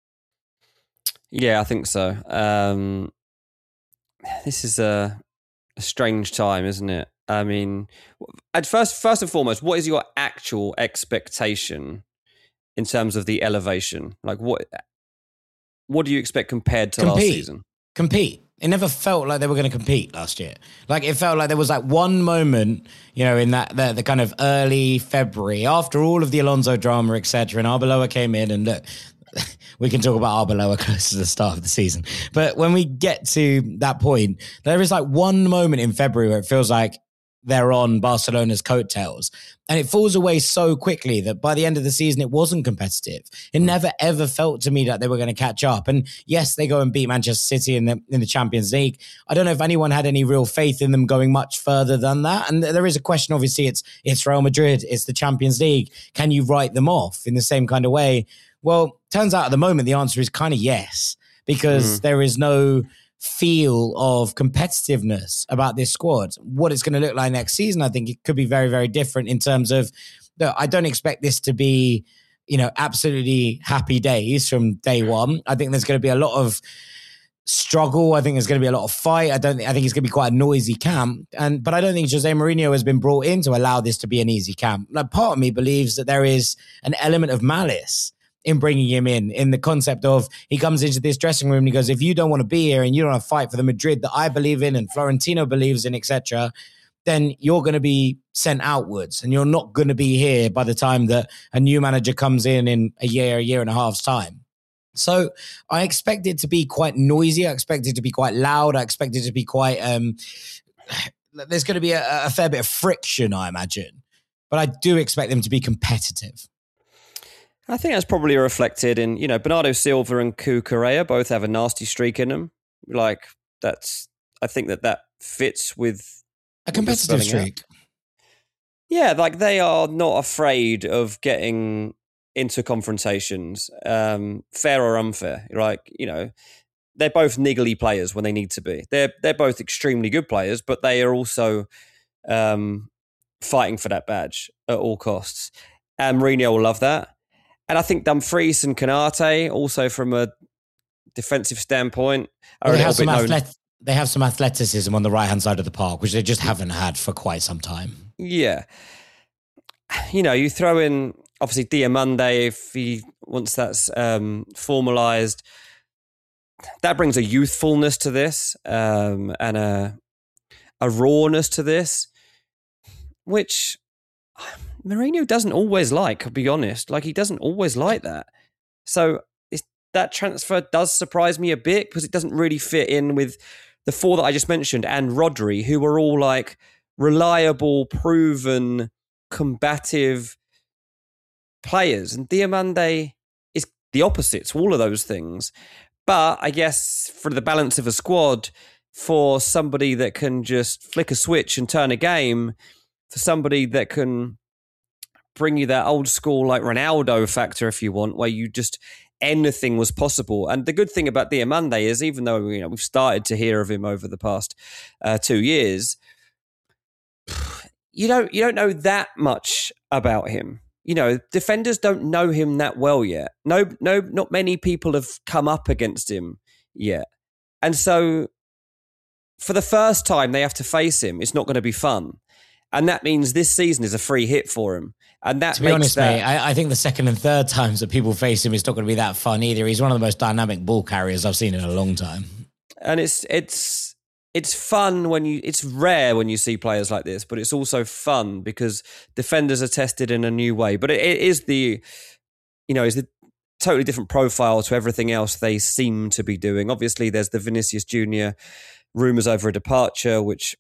Yeah, I think so. This is a strange time, isn't it? I mean, at first and foremost, what is your actual expectation in terms of the elevation? Like, what do you expect compared to last season? Compete. It never felt like they were going to compete last year. Like, it felt like there was like one moment, in that the kind of early February, after all of the Alonso drama, etc. And Arbeloa came in, and look, we can talk about Arbeloa close to the start of the season. But when we get to that point, there is like one moment in February where it feels like they're on Barcelona's coattails. And it falls away so quickly that by the end of the season, it wasn't competitive. It never, ever felt to me that they were going to catch up. And yes, they go and beat Manchester City in the Champions League. I don't know if anyone had any real faith in them going much further than that. And there is a question, obviously, it's Real Madrid, it's the Champions League. Can you write them off in the same kind of way? Well, turns out at the moment, the answer is kind of yes, because there is no feel of competitiveness about this squad. What it's going to look like next season, I think it could be very, very different in terms of, I don't expect this to be, absolutely happy days from day one. I think there's going to be a lot of struggle. I think there's going to be a lot of fight. I think it's going to be quite a noisy camp. But I don't think Jose Mourinho has been brought in to allow this to be an easy camp. Like, part of me believes that there is an element of malice in bringing him in the concept of, he comes into this dressing room and he goes, if you don't want to be here and you don't want to fight for the Madrid that I believe in and Florentino believes in, etc., then you're going to be sent outwards and you're not going to be here by the time that a new manager comes in a year and a half's time. So I expect it to be quite noisy. I expect it to be quite loud. I expect it to be quite, there's going to be a fair bit of friction, I imagine. But I do expect them to be competitive. I think that's probably reflected in, Bernardo Silva and Cucurella both have a nasty streak in them. I think that fits with a competitive streak. Yeah, they are not afraid of getting into confrontations, fair or unfair. They're both niggly players when they need to be. They're both extremely good players, but they are also fighting for that badge at all costs. And Mourinho will love that. And I think Dumfries and Konate, also from a defensive standpoint, are they have some athleticism on the right-hand side of the park, which they just haven't had for quite some time. Yeah. You throw in, obviously, Diomande, once that's formalised, that brings a youthfulness to this and a rawness to this, which Mourinho doesn't always like, I'll be honest. He doesn't always like that. So that transfer does surprise me a bit because it doesn't really fit in with the four that I just mentioned and Rodri, who are all reliable, proven, combative players. And Diomande is the opposite to all of those things. But I guess for the balance of a squad, for somebody that can just flick a switch and turn a game, for somebody that can bring you that old school Ronaldo factor, if you want, where you just anything was possible. And the good thing about Diomande is, even though we've started to hear of him over the past 2 years, you don't know that much about him. Defenders don't know him that well yet. No, not many people have come up against him yet. And so for the first time they have to face him, it's not going to be fun. And that means this season is a free hit for him. And that to be honest, mate, I think the second and third times that people face him, it's not going to be that fun either. He's one of the most dynamic ball carriers I've seen in a long time. And it's fun it's rare when you see players like this, but it's also fun because defenders are tested in a new way. But it is it's a totally different profile to everything else they seem to be doing. Obviously, there's the Vinicius Junior rumours over a departure, which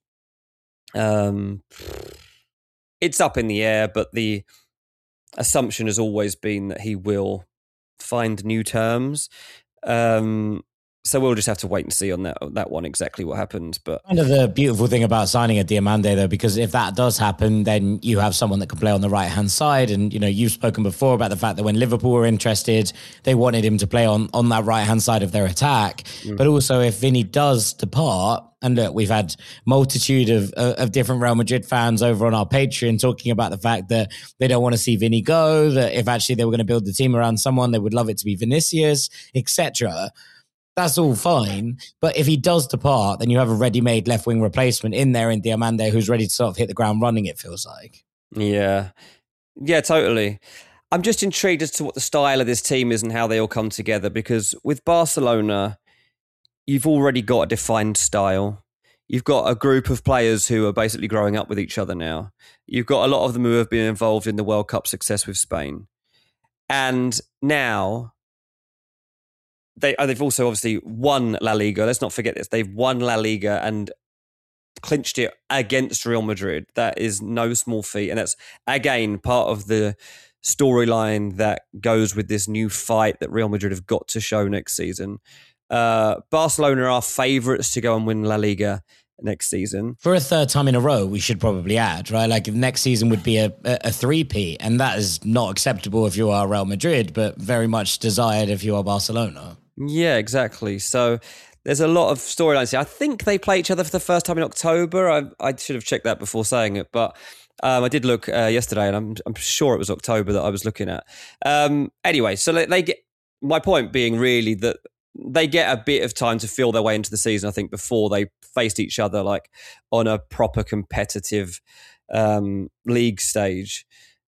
it's up in the air, but the assumption has always been that he will find new terms. So we'll just have to wait and see on that one exactly what happens. But kind of the beautiful thing about signing a Diomande, though, because if that does happen, then you have someone that can play on the right-hand side. And, you've spoken before about the fact that when Liverpool were interested, they wanted him to play on that right-hand side of their attack. But also if Vinny does depart, and look, we've had multitude of different Real Madrid fans over on our Patreon talking about the fact that they don't want to see Vinny go, that if actually they were going to build the team around someone, they would love it to be Vinicius, etc. That's all fine. But if he does depart, then you have a ready-made left-wing replacement in there in Diomande who's ready to sort of hit the ground running, it feels like. Yeah. Yeah, totally. I'm just intrigued as to what the style of this team is and how they all come together, because with Barcelona, you've already got a defined style. You've got a group of players who are basically growing up with each other now. You've got a lot of them who have been involved in the World Cup success with Spain. And now they've also obviously won La Liga. Let's not forget this. They've won La Liga and clinched it against Real Madrid. That is no small feat. And that's, again, part of the storyline that goes with this new fight that Real Madrid have got to show next season. Barcelona are favourites to go and win La Liga next season. For a third time in a row, we should probably add, right? Next season would be a three-peat, and that is not acceptable if you are Real Madrid, but very much desired if you are Barcelona. Yeah, exactly. So there's a lot of storylines here. I think they play each other for the first time in October. I should have checked that before saying it, but I did look yesterday, and I'm sure it was October that I was looking at. Anyway, so they get, my point being really that they get a bit of time to feel their way into the season, I think, before they faced each other like on a proper competitive league stage.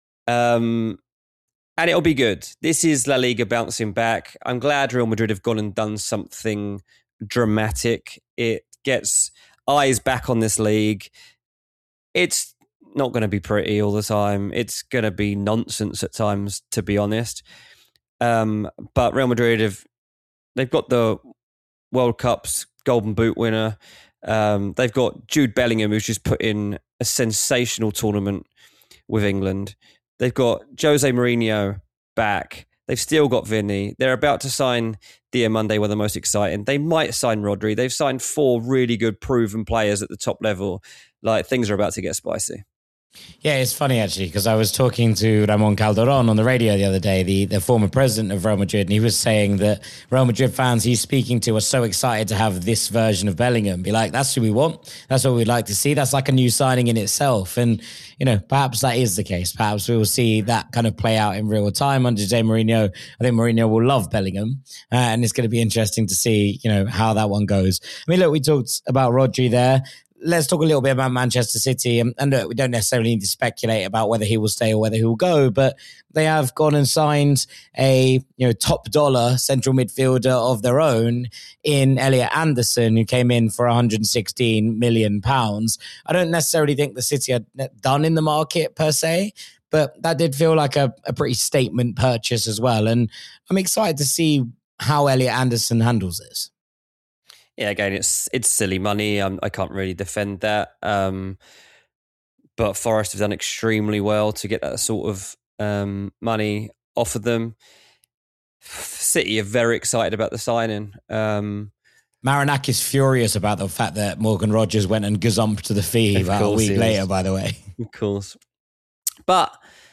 And it'll be good. This is La Liga bouncing back. I'm glad Real Madrid have gone and done something dramatic. It gets eyes back on this league. It's not going to be pretty all the time. It's going to be nonsense at times, to be honest. But Real Madrid they've got the World Cup's Golden Boot winner. They've got Jude Bellingham, who's just put in a sensational tournament with England. They've got Jose Mourinho back. They've still got Vinny. They're about to sign Diamande, one of the most exciting. They might sign Rodri. They've signed 4 really good, proven players at the top level. Like, things are about to get spicy. Yeah, it's funny actually, because I was talking to Ramon Calderon on the radio the other day, the former president of Real Madrid, and he was saying that Real Madrid fans he's speaking to are so excited to have this version of Bellingham. Be like, that's who we want. That's what we'd like to see. That's like a new signing in itself. And, you know, perhaps that is the case. Perhaps we will see that kind of play out in real time under Jose Mourinho. I think Mourinho will love Bellingham, and it's going to be interesting to see, you know, how that one goes. I mean, look, we talked about Rodri there. Let's talk a little bit about Manchester City. And look, we don't necessarily need to speculate about whether he will stay or whether he will go, but they have gone and signed a top dollar central midfielder of their own in Elliot Anderson, who came in for £116 million. I don't necessarily think the City are done in the market per se, but that did feel like a pretty statement purchase as well. And I'm excited to see how Elliot Anderson handles this. Yeah, again, it's silly money. I can't really defend that. But Forest have done extremely well to get that sort of money off of them. City are very excited about the signing. Marinakis is furious about the fact that Morgan Rogers went and gazumped to the fee about a week later, by the way. Of course. But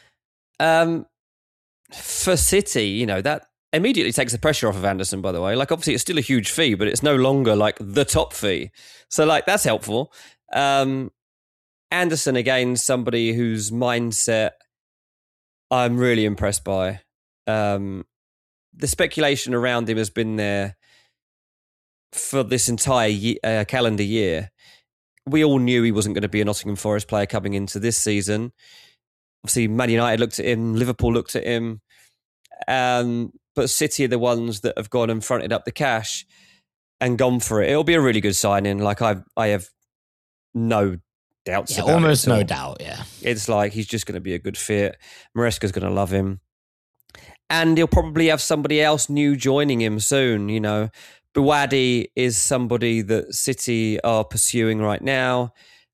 for City, that immediately takes the pressure off of Anderson, by the way. Like, obviously, it's still a huge fee, but it's no longer like the top fee. So, like, that's helpful. Anderson, again, somebody whose mindset I'm really impressed by. The speculation around him has been there for this entire calendar year. We all knew he wasn't going to be a Nottingham Forest player coming into this season. Obviously, Man United looked at him, Liverpool looked at him. But City are the ones that have gone and fronted up the cash and gone for it. It'll be a really good signing. Like, I have no doubts about it. Almost no doubt, yeah. It's like he's just going to be a good fit. Maresca's going to love him. And he'll probably have somebody else new joining him soon, Bouhaddi is somebody that City are pursuing right now.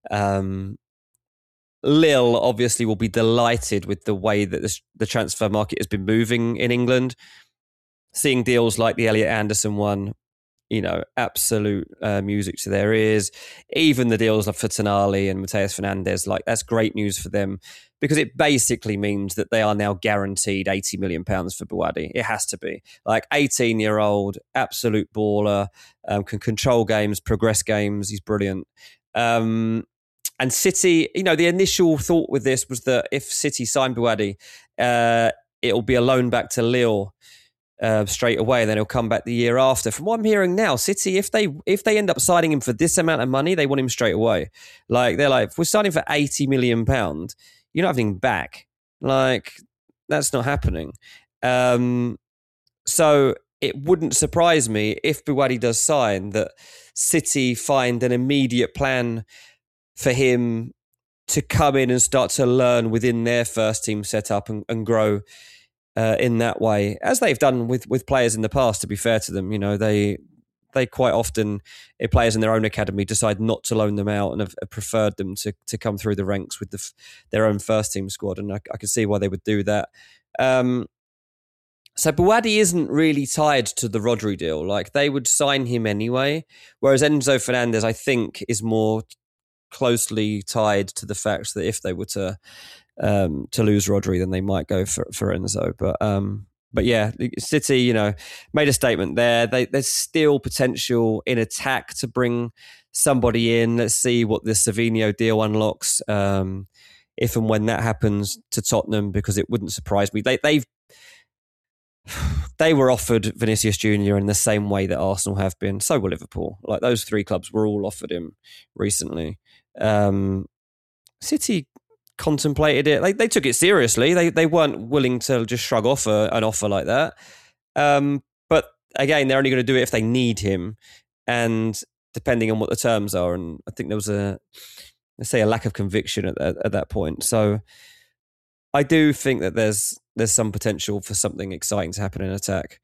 Lille obviously will be delighted with the way that the transfer market has been moving in England. Seeing deals like the Elliot Anderson one, absolute music to their ears. Even the deals like for Tonali and Mateus Fernandes, like, that's great news for them, because it basically means that they are now guaranteed £80 million for Bouhaddi. It has to be. Like, 18-year-old, absolute baller, can control games, progress games. He's brilliant. And City, the initial thought with this was that if City signed Bouhaddi, it'll be a loan back to Lille straight away, and then he'll come back the year after. From what I'm hearing now, City, if they end up signing him for this amount of money, they want him straight away. Like, they're like, if we're signing for £80 million, you're not having him back. Like, that's not happening. So it wouldn't surprise me if Bouhaddi does sign that City find an immediate plan for him to come in and start to learn within their first team setup and grow in that way, as they've done with players in the past. To be fair to them, they quite often, if players in their own academy decide not to loan them out and have preferred them to come through the ranks with their own first team squad, and I can see why they would do that. So Bouhaddi isn't really tied to the Rodri deal. Like, they would sign him anyway, whereas Enzo Fernandez, I think, is more closely tied to the fact that if they were to lose Rodri, then they might go for Enzo. But But yeah, City, made a statement there. There's still potential in attack to bring somebody in. Let's see what the Savinho deal unlocks, if and when that happens to Tottenham, because it wouldn't surprise me. They were offered Vinicius Junior in the same way that Arsenal have been. So were Liverpool. Like, those three clubs were all offered him recently. City contemplated it. They took it seriously. They weren't willing to just shrug off an offer like that. But again, they're only going to do it if they need him, and depending on what the terms are. And I think there was a lack of conviction at that point. So I do think that there's some potential for something exciting to happen in attack.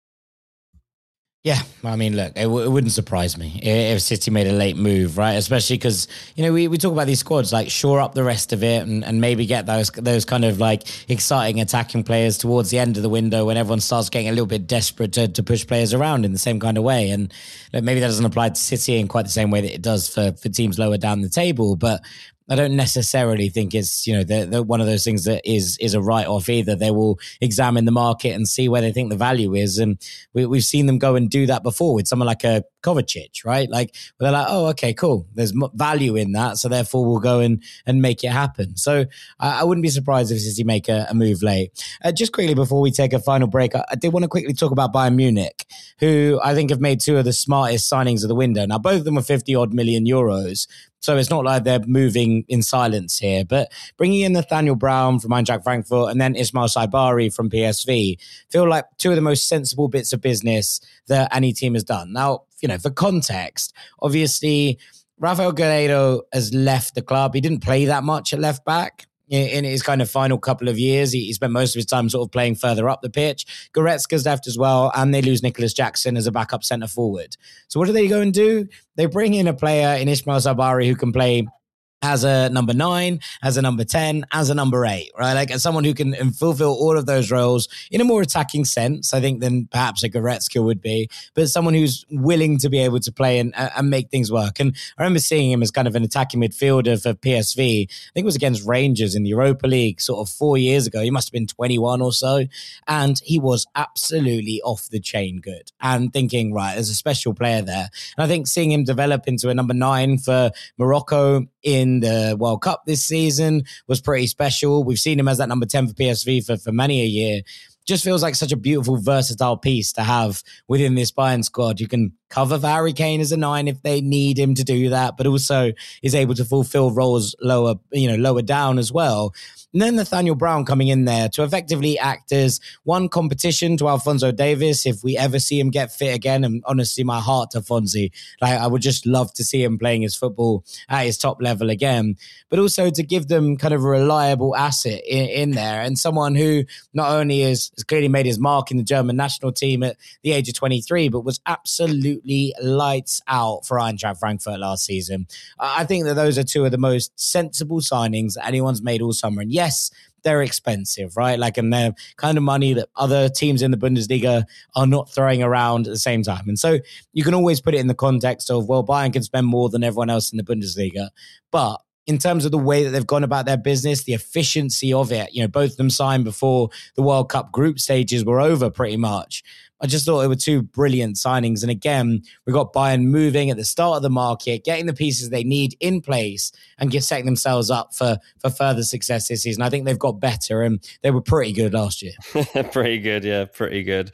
Yeah, I mean, look, it wouldn't surprise me if City made a late move, right? Especially because, we talk about these squads, like shore up the rest of it and maybe get those kind of like exciting attacking players towards the end of the window when everyone starts getting a little bit desperate to push players around in the same kind of way. And maybe that doesn't apply to City in quite the same way that it does for teams lower down the table, but I don't necessarily think it's, one of those things that is a write-off either. They will examine the market and see where they think the value is. And we've seen them go and do that before with someone like a Kovacic, right? Like, they're like, oh, okay, cool. There's value in that. So therefore we'll go and make it happen. So I wouldn't be surprised if City make a move late. Just quickly before we take a final break, I did want to quickly talk about Bayern Munich, who I think have made two of the smartest signings of the window. Now, both of them are 50 odd million euros. So it's not like they're moving in silence here, but bringing in Nathaniel Brown from Eintracht Frankfurt and then Ismail Saibari from PSV feel like two of the most sensible bits of business that any team has done. Now, for context, obviously, Rafael Guerreiro has left the club. He didn't play that much at left back in his kind of final couple of years. He spent most of his time sort of playing further up the pitch. Goretzka's left as well, and they lose Nicholas Jackson as a backup centre forward. So what do they go and do? They bring in a player in Ismail Sabari who can play as a number 9, as a number 10, as a number 8, right? Like, as someone who can fulfill all of those roles in a more attacking sense, I think, than perhaps a Goretzka would be, but someone who's willing to be able to play and make things work. And I remember seeing him as kind of an attacking midfielder for PSV. I think it was against Rangers in the Europa League sort of 4 years ago. He must have been 21 or so. And he was absolutely off the chain good. And thinking, right, there's a special player there. And I think seeing him develop into a number 9 for Morocco in the World Cup this season was pretty special. We've seen him as that number 10 for PSV for many a year. Just feels like such a beautiful, versatile piece to have within this Bayern squad. You can cover for Harry Kane as a 9 if they need him to do that, but also is able to fulfill roles lower down as well. And then Nathaniel Brown coming in there to effectively act as one competition to Alphonso Davies if we ever see him get fit again. And honestly, my heart to Fonzie. Like, I would just love to see him playing his football at his top level again, but also to give them kind of a reliable asset in there, and someone who not only has clearly made his mark in the German national team at the age of 23, but was absolutely lights out for Eintracht Frankfurt last season. I think that those are two of the most sensible signings that anyone's made all summer. And yes, they're expensive, right? Like, and they're kind of money that other teams in the Bundesliga are not throwing around at the same time. And so you can always put it in the context of, well, Bayern can spend more than everyone else in the Bundesliga. But in terms of the way that they've gone about their business, the efficiency of it, both of them signed before the World Cup group stages were over pretty much. I just thought it were two brilliant signings. And again, we got Bayern moving at the start of the market, getting the pieces they need in place and setting themselves up for further success this season. I think they've got better, and they were pretty good last year. Pretty good, yeah, pretty good.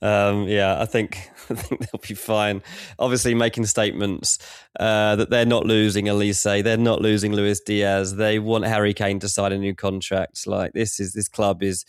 I think they'll be fine. Obviously, making statements that they're not losing Elise, they're not losing Luis Diaz. They want Harry Kane to sign a new contract. Like, this club is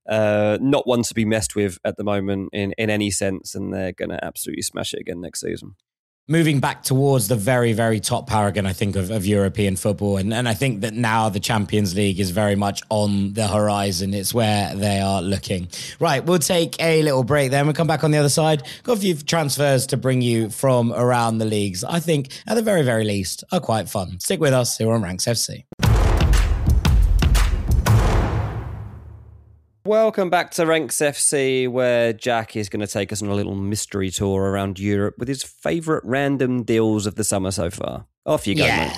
not one to be messed with at the moment in any sense, and they're going to absolutely smash it again next season. Moving back towards the very, very top paragon, I think, of European football. And I think that now the Champions League is very much on the horizon. It's where they are looking. Right, we'll take a little break then. We'll come back on the other side. Got a few transfers to bring you from around the leagues. I think, at the very, very least, are quite fun. Stick with us here on Ranks FC. Welcome back to Ranks FC, where Jack is going to take us on a little mystery tour around Europe with his favourite random deals of the summer so far. Off you go, mate.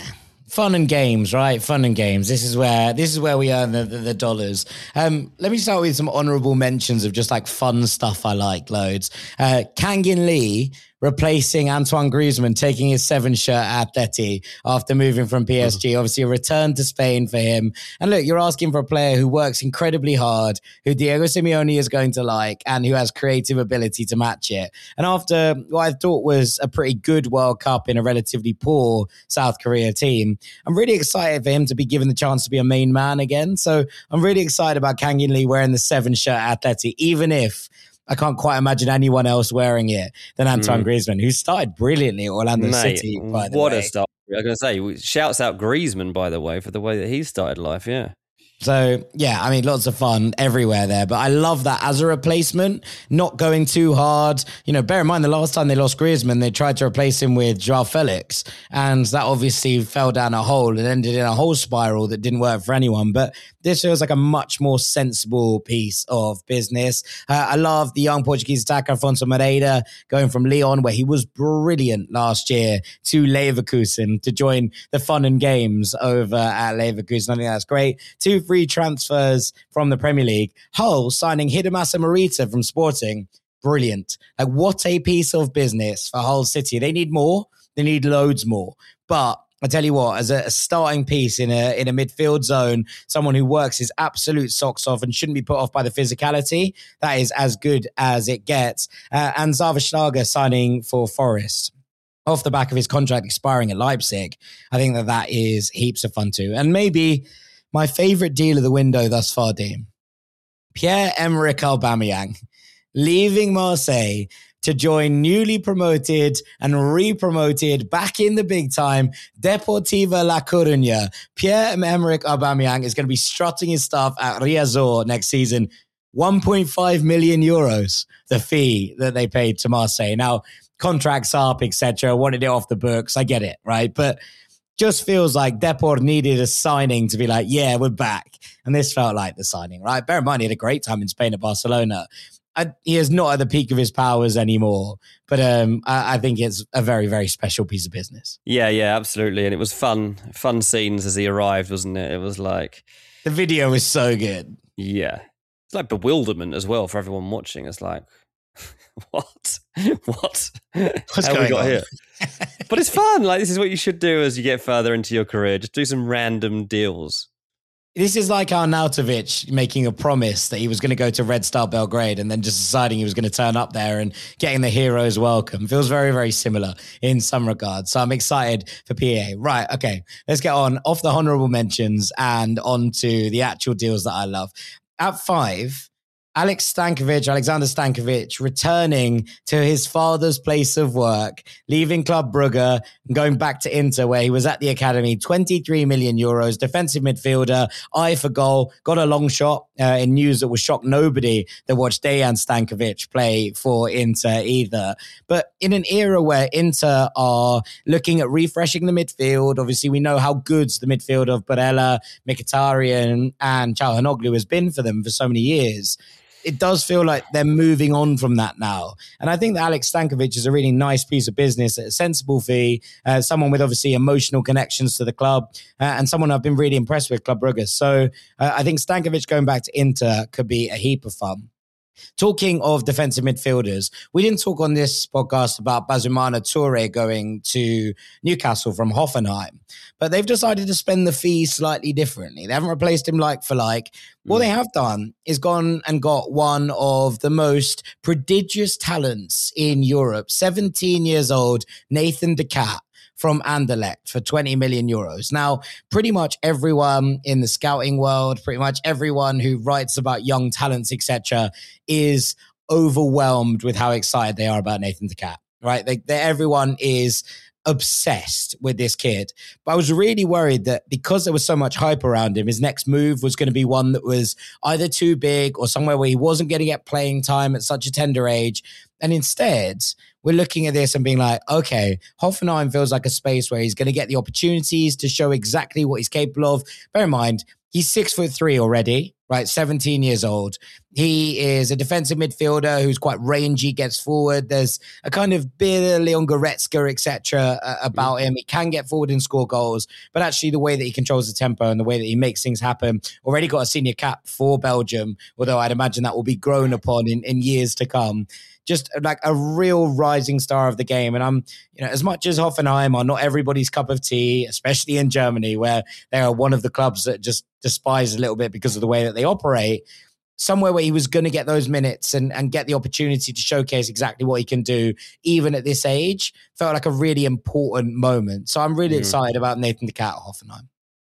Fun and games, right? Fun and games. This is where we earn the dollars. Let me start with some honorable mentions of just like fun stuff I like loads. Kangin Lee replacing Antoine Griezmann, taking his 7 shirt at Atleti after moving from PSG. Obviously a return to Spain for him. And look, you're asking for a player who works incredibly hard, who Diego Simeone is going to like, and who has creative ability to match it. And after what I thought was a pretty good World Cup in a relatively poor South Korea team, I'm really excited for him to be given the chance to be a main man again. So I'm really excited about Kangin Lee wearing the 7 shirt at Atleti, even if I can't quite imagine anyone else wearing it than Antoine Griezmann, who started brilliantly at Orlando City, by the way. What a start. I was going to say, shouts out Griezmann, by the way, for the way that he started life, yeah. So, yeah, I mean, lots of fun everywhere there. But I love that as a replacement, not going too hard. You know, bear in mind, the last time they lost Griezmann, they tried to replace him with Joao Felix. And that obviously fell down a hole and ended in a whole spiral that didn't work for anyone. But this feels like a much more sensible piece of business. I love the young Portuguese attacker, Afonso Moreira, going from Lyon, where he was brilliant last year, to Leverkusen to join the fun and games over at Leverkusen. I think that's great. 2 free transfers from the Premier League. Hull signing Hidemasa Morita from Sporting. Brilliant. Like, what a piece of business for Hull City. They need more. They need loads more. But I tell you what, as a starting piece in a midfield zone, someone who works his absolute socks off and shouldn't be put off by the physicality, that is as good as it gets. And Xaver signing for Forest off the back of his contract expiring at Leipzig. I think that is heaps of fun too. And maybe my favorite deal of the window thus far, Dean, Pierre-Emerick Aubameyang leaving Marseille to join newly promoted and re-promoted back in the big time Deportiva La Coruña. Pierre-Emerick Aubameyang is going to be strutting his stuff at Riazor next season. 1.5 million euros, the fee that they paid to Marseille. Now, contracts up, etc. Wanted it off the books. I get it, right? But just feels like Depor needed a signing to be like, yeah, we're back. And this felt like the signing, right? Bear in mind, he had a great time in Spain at Barcelona. He is not at the peak of his powers anymore. But I think it's a very, very special piece of business. Yeah, absolutely. And it was fun scenes as he arrived, wasn't it? It was like... The video was so good. Yeah. It's like bewilderment as well for everyone watching. It's like... What? What's How going we got on here? But it's fun. Like, this is what you should do as you get further into your career. Just do some random deals. This is like Arnautovic making a promise that he was going to go to Red Star Belgrade and then just deciding he was going to turn up there and getting the hero's welcome. Feels very, very similar in some regards. So I'm excited for PA. Right, okay. Let's get on off the honourable mentions and on to the actual deals that I love. At 5... Alexander Stankovic, returning to his father's place of work, leaving Club Brugge and going back to Inter, where he was at the academy. 23 million euros, defensive midfielder, eye for goal, got a long shot in news that will shock nobody that watched Dejan Stankovic play for Inter either. But in an era where Inter are looking at refreshing the midfield, obviously we know how good the midfield of Barella, Mkhitaryan and Çalhanoğlu has been for them for so many years. It does feel like they're moving on from that now. And I think that Alex Stankovic is a really nice piece of business at a sensible fee, someone with obviously emotional connections to the club, and someone I've been really impressed with, Club Brugge. So I think Stankovic going back to Inter could be a heap of fun. Talking of defensive midfielders, we didn't talk on this podcast about Basumana Toure going to Newcastle from Hoffenheim, but they've decided to spend the fee slightly differently. They haven't replaced him like for like. What they have done is gone and got one of the most prodigious talents in Europe, 17 years old, Nathan De Cat, from Anderlecht for 20 million euros. Now, pretty much everyone in the scouting world, pretty much everyone who writes about young talents, etc., is overwhelmed with how excited they are about Nathan De Cat, right? Everyone is obsessed with this kid. But I was really worried that because there was so much hype around him, his next move was going to be one that was either too big or somewhere where he wasn't going to get playing time at such a tender age. And instead, we're looking at this and being like, okay, Hoffenheim feels like a space where he's going to get the opportunities to show exactly what he's capable of. Bear in mind, he's 6'3" already, right? 17 years old. He is a defensive midfielder who's quite rangy, gets forward. There's a kind of bit of Leon Goretzka, etc. About him. He can get forward and score goals, but actually the way that he controls the tempo and the way that he makes things happen, already got a senior cap for Belgium, although I'd imagine that will be grown upon in years to come. Just like a real rising star of the game. And I'm, as much as Hoffenheim are not everybody's cup of tea, especially in Germany, where they are one of the clubs that just despise a little bit because of the way that they operate, somewhere where he was going to get those minutes and get the opportunity to showcase exactly what he can do, even at this age, felt like a really important moment. So I'm really excited about Nathan de Cat at Hoffenheim.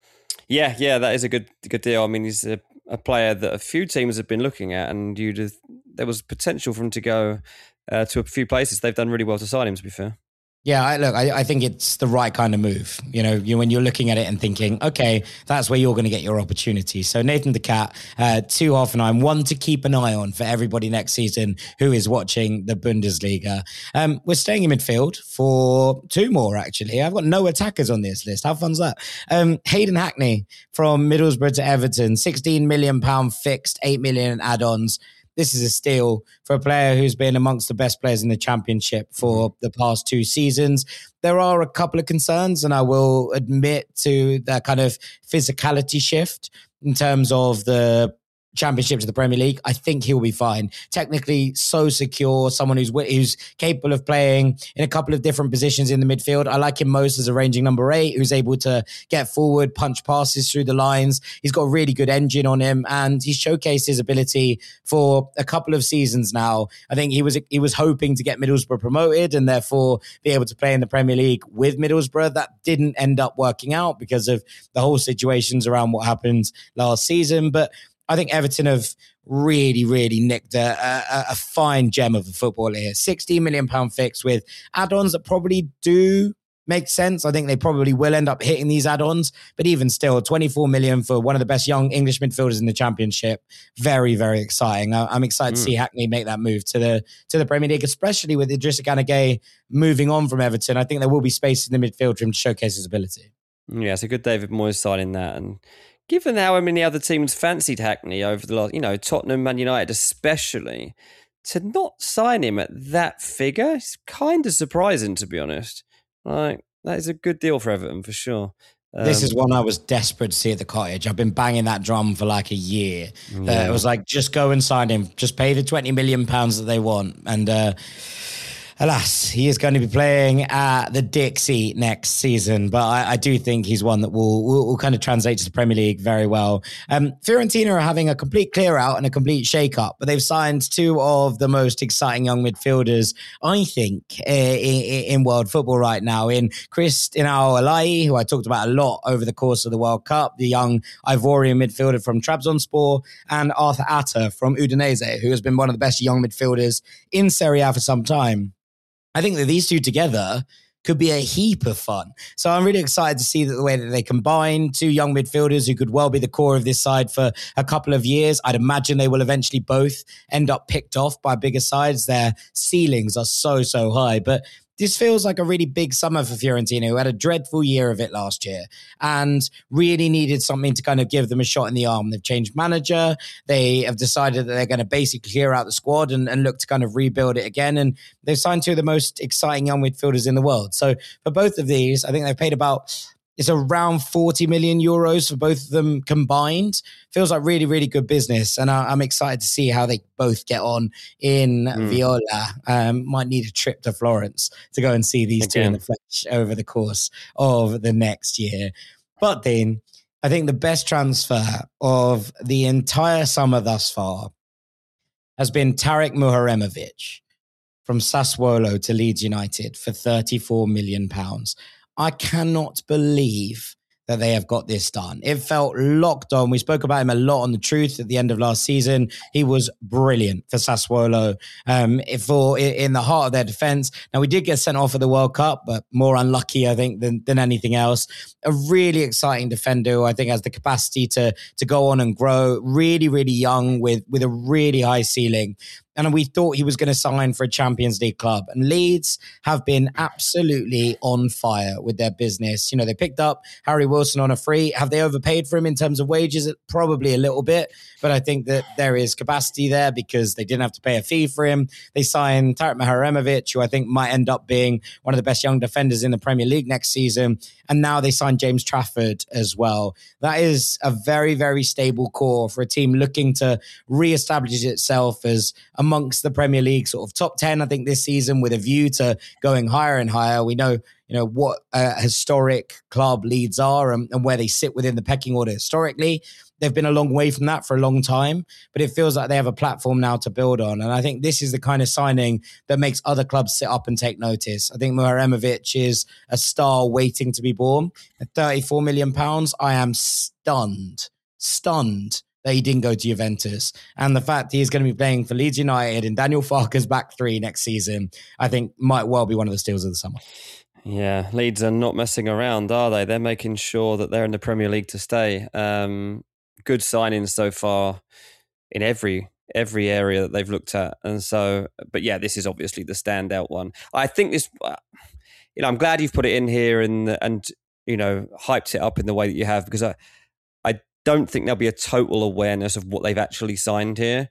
Yeah, that is a good deal. I mean, he's a player that a few teams have been looking at, and there was potential for him to go to a few places. They've done really well to sign him, to be fair. Yeah, I think it's the right kind of move. When you're looking at it and thinking, okay, that's where you're going to get your opportunity. So Nathan de Cat, 2 Hoffenheim, 1 to keep an eye on for everybody next season who is watching the Bundesliga. We're staying in midfield for 2 more, actually. I've got no attackers on this list. How fun's that? Hayden Hackney from Middlesbrough to Everton, £16 million fixed, 8 million add-ons. This is a steal for a player who's been amongst the best players in the Championship for the past 2 seasons. There are a couple of concerns, and I will admit to that kind of physicality shift in terms of the Championship to the Premier League. I think he'll be fine. Technically so secure, someone who's capable of playing in a couple of different positions in the midfield. I like him most as a ranging number 8 who's able to get forward, punch passes through the lines. He's got a really good engine on him, and he's showcased his ability for a couple of seasons now. I think he was hoping to get Middlesbrough promoted and therefore be able to play in the Premier League with Middlesbrough. That didn't end up working out because of the whole situations around what happened last season, but I think Everton have really, really nicked a fine gem of a footballer here. £16 million fixed with add-ons that probably do make sense. I think they probably will end up hitting these add-ons, but even still, 24 million for one of the best young English midfielders in the Championship. Very, very exciting. I'm excited to see Hackney make that move to the Premier League, especially with Idrissa Gana Gueye moving on from Everton. I think there will be space in the midfield for him to showcase his ability. Yeah, it's a good David Moyes signing that, and given how many other teams fancied Hackney over the last, Tottenham, Man United especially, to not sign him at that figure is kind of surprising, to be honest. Like, that is a good deal for Everton, for sure. This is one I was desperate to see at the Cottage. I've been banging that drum for like a year. It was like, just go and sign him. Just pay the £20 million that they want. And alas, he is going to be playing at the Dixie next season, but I do think he's one that will kind of translate to the Premier League very well. Fiorentina are having a complete clear out and a complete shake up, but they've signed 2 of the most exciting young midfielders, I think, in world football right now, in Cristiano Alai, who I talked about a lot over the course of the World Cup, the young Ivorian midfielder from Trabzonspor, and Arthur Atta from Udinese, who has been one of the best young midfielders in Serie A for some time. I think that these 2 together could be a heap of fun. So I'm really excited to see the way that they combine 2 young midfielders who could well be the core of this side for a couple of years. I'd imagine they will eventually both end up picked off by bigger sides. Their ceilings are so high, but this feels like a really big summer for Fiorentina, who had a dreadful year of it last year and really needed something to kind of give them a shot in the arm. They've changed manager. They have decided that they're going to basically clear out the squad and look to kind of rebuild it again. And they've signed 2 of the most exciting young midfielders in the world. So for both of these, I think they've paid it's around 40 million euros for both of them combined. Feels like really, really good business. And I'm excited to see how they both get on in Viola. Might need a trip to Florence to go and see these 2 in the flesh over the course of the next year. But then I think the best transfer of the entire summer thus far has been Tarek Muharemovic from Sassuolo to Leeds United for £34 million. I cannot believe that they have got this done. It felt locked on. We spoke about him a lot on The Truth at the end of last season. He was brilliant for Sassuolo in the heart of their defense. Now, we did get sent off at the World Cup, but more unlucky, I think, than anything else. A really exciting defender who I think has the capacity to go on and grow. Really, really young with a really high ceiling. and we thought he was going to sign for a Champions League club. And Leeds have been absolutely on fire with their business. You know, they picked up Harry Wilson on a free. Have they overpaid for him in terms of wages? Probably a little bit, but I think that there is capacity there because they didn't have to pay a fee for him. They signed Tarek Maharemovic, who I think might end up being one of the best young defenders in the Premier League next season. And now they signed James Trafford as well. That is a very, very stable core for a team looking to reestablish itself as amongst the Premier League sort of top 10, I think, this season, with a view to going higher and higher. We know, what a historic club Leeds are and where they sit within the pecking order historically. They've been a long way from that for a long time, but it feels like they have a platform now to build on. And I think this is the kind of signing that makes other clubs sit up and take notice. I think Maharemovic is a star waiting to be born. At £34 million, I am stunned that he didn't go to Juventus. And the fact he is going to be playing for Leeds United in Daniel Farke's back three next season, I think might well be one of the steals of the summer. Yeah, Leeds are not messing around, are they? They're making sure that they're in the Premier League to stay. Good signings so far in every area that they've looked at. And so, but yeah, this is obviously the standout one. I think this, I'm glad you've put it in here and hyped it up in the way that you have, because I don't think there'll be a total awareness of what they've actually signed here.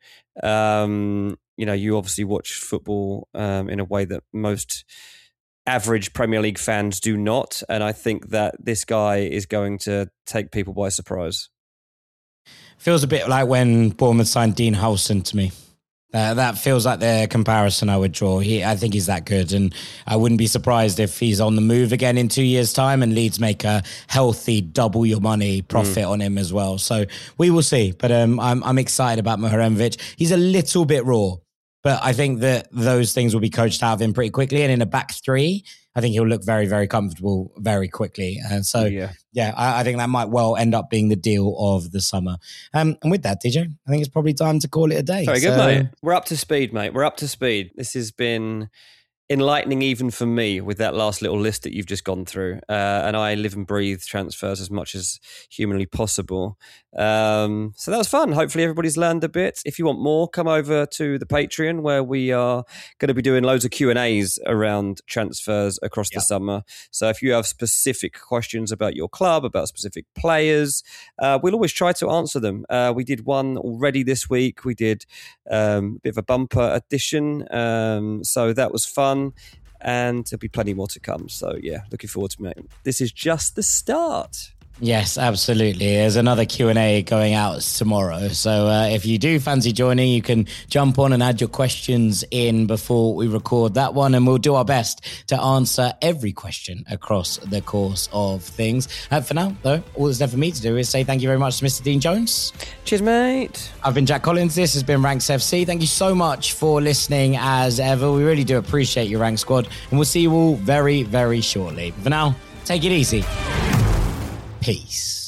You obviously watch football in a way that most average Premier League fans do not. And I think that this guy is going to take people by surprise. Feels a bit like when Bournemouth signed Dean Howson to me. That feels like the comparison I would draw. I think he's that good, and I wouldn't be surprised if he's on the move again in 2 years' time and Leeds make a healthy double your money profit on him as well. So we will see. But I'm excited about Maharemovic. He's a little bit raw, but I think that those things will be coached out of him pretty quickly. And in a back three, I think he'll look very, very comfortable very quickly. And so, I think that might well end up being the deal of the summer. And with that, DJ, I think it's probably time to call it a day. Very good, mate. We're up to speed, mate. We're up to speed. This has been enlightening even for me with that last little list that you've just gone through. And I live and breathe transfers as much as humanly possible. So that was fun. Hopefully everybody's learned a bit. If you want more, come over to the Patreon, where we are going to be doing loads of Q&As around transfers across the summer. So if you have specific questions about your club, about specific players, we'll always try to answer them. We did one already this week. We did a bit of a bumper edition. So that was fun. And there'll be plenty more to come. So yeah, looking forward to it. This is just the start. Yes, absolutely. There's another Q&A going out tomorrow. So if you do fancy joining, you can jump on and add your questions in before we record that one. And we'll do our best to answer every question across the course of things. For now, though, all that's left for me to do is say thank you very much to Mr. Dean Jones. Cheers, mate. I've been Jack Collins. This has been Ranks FC. Thank you so much for listening as ever. We really do appreciate your Rank Squad. And we'll see you all very, very shortly. But for now, take it easy. Peace.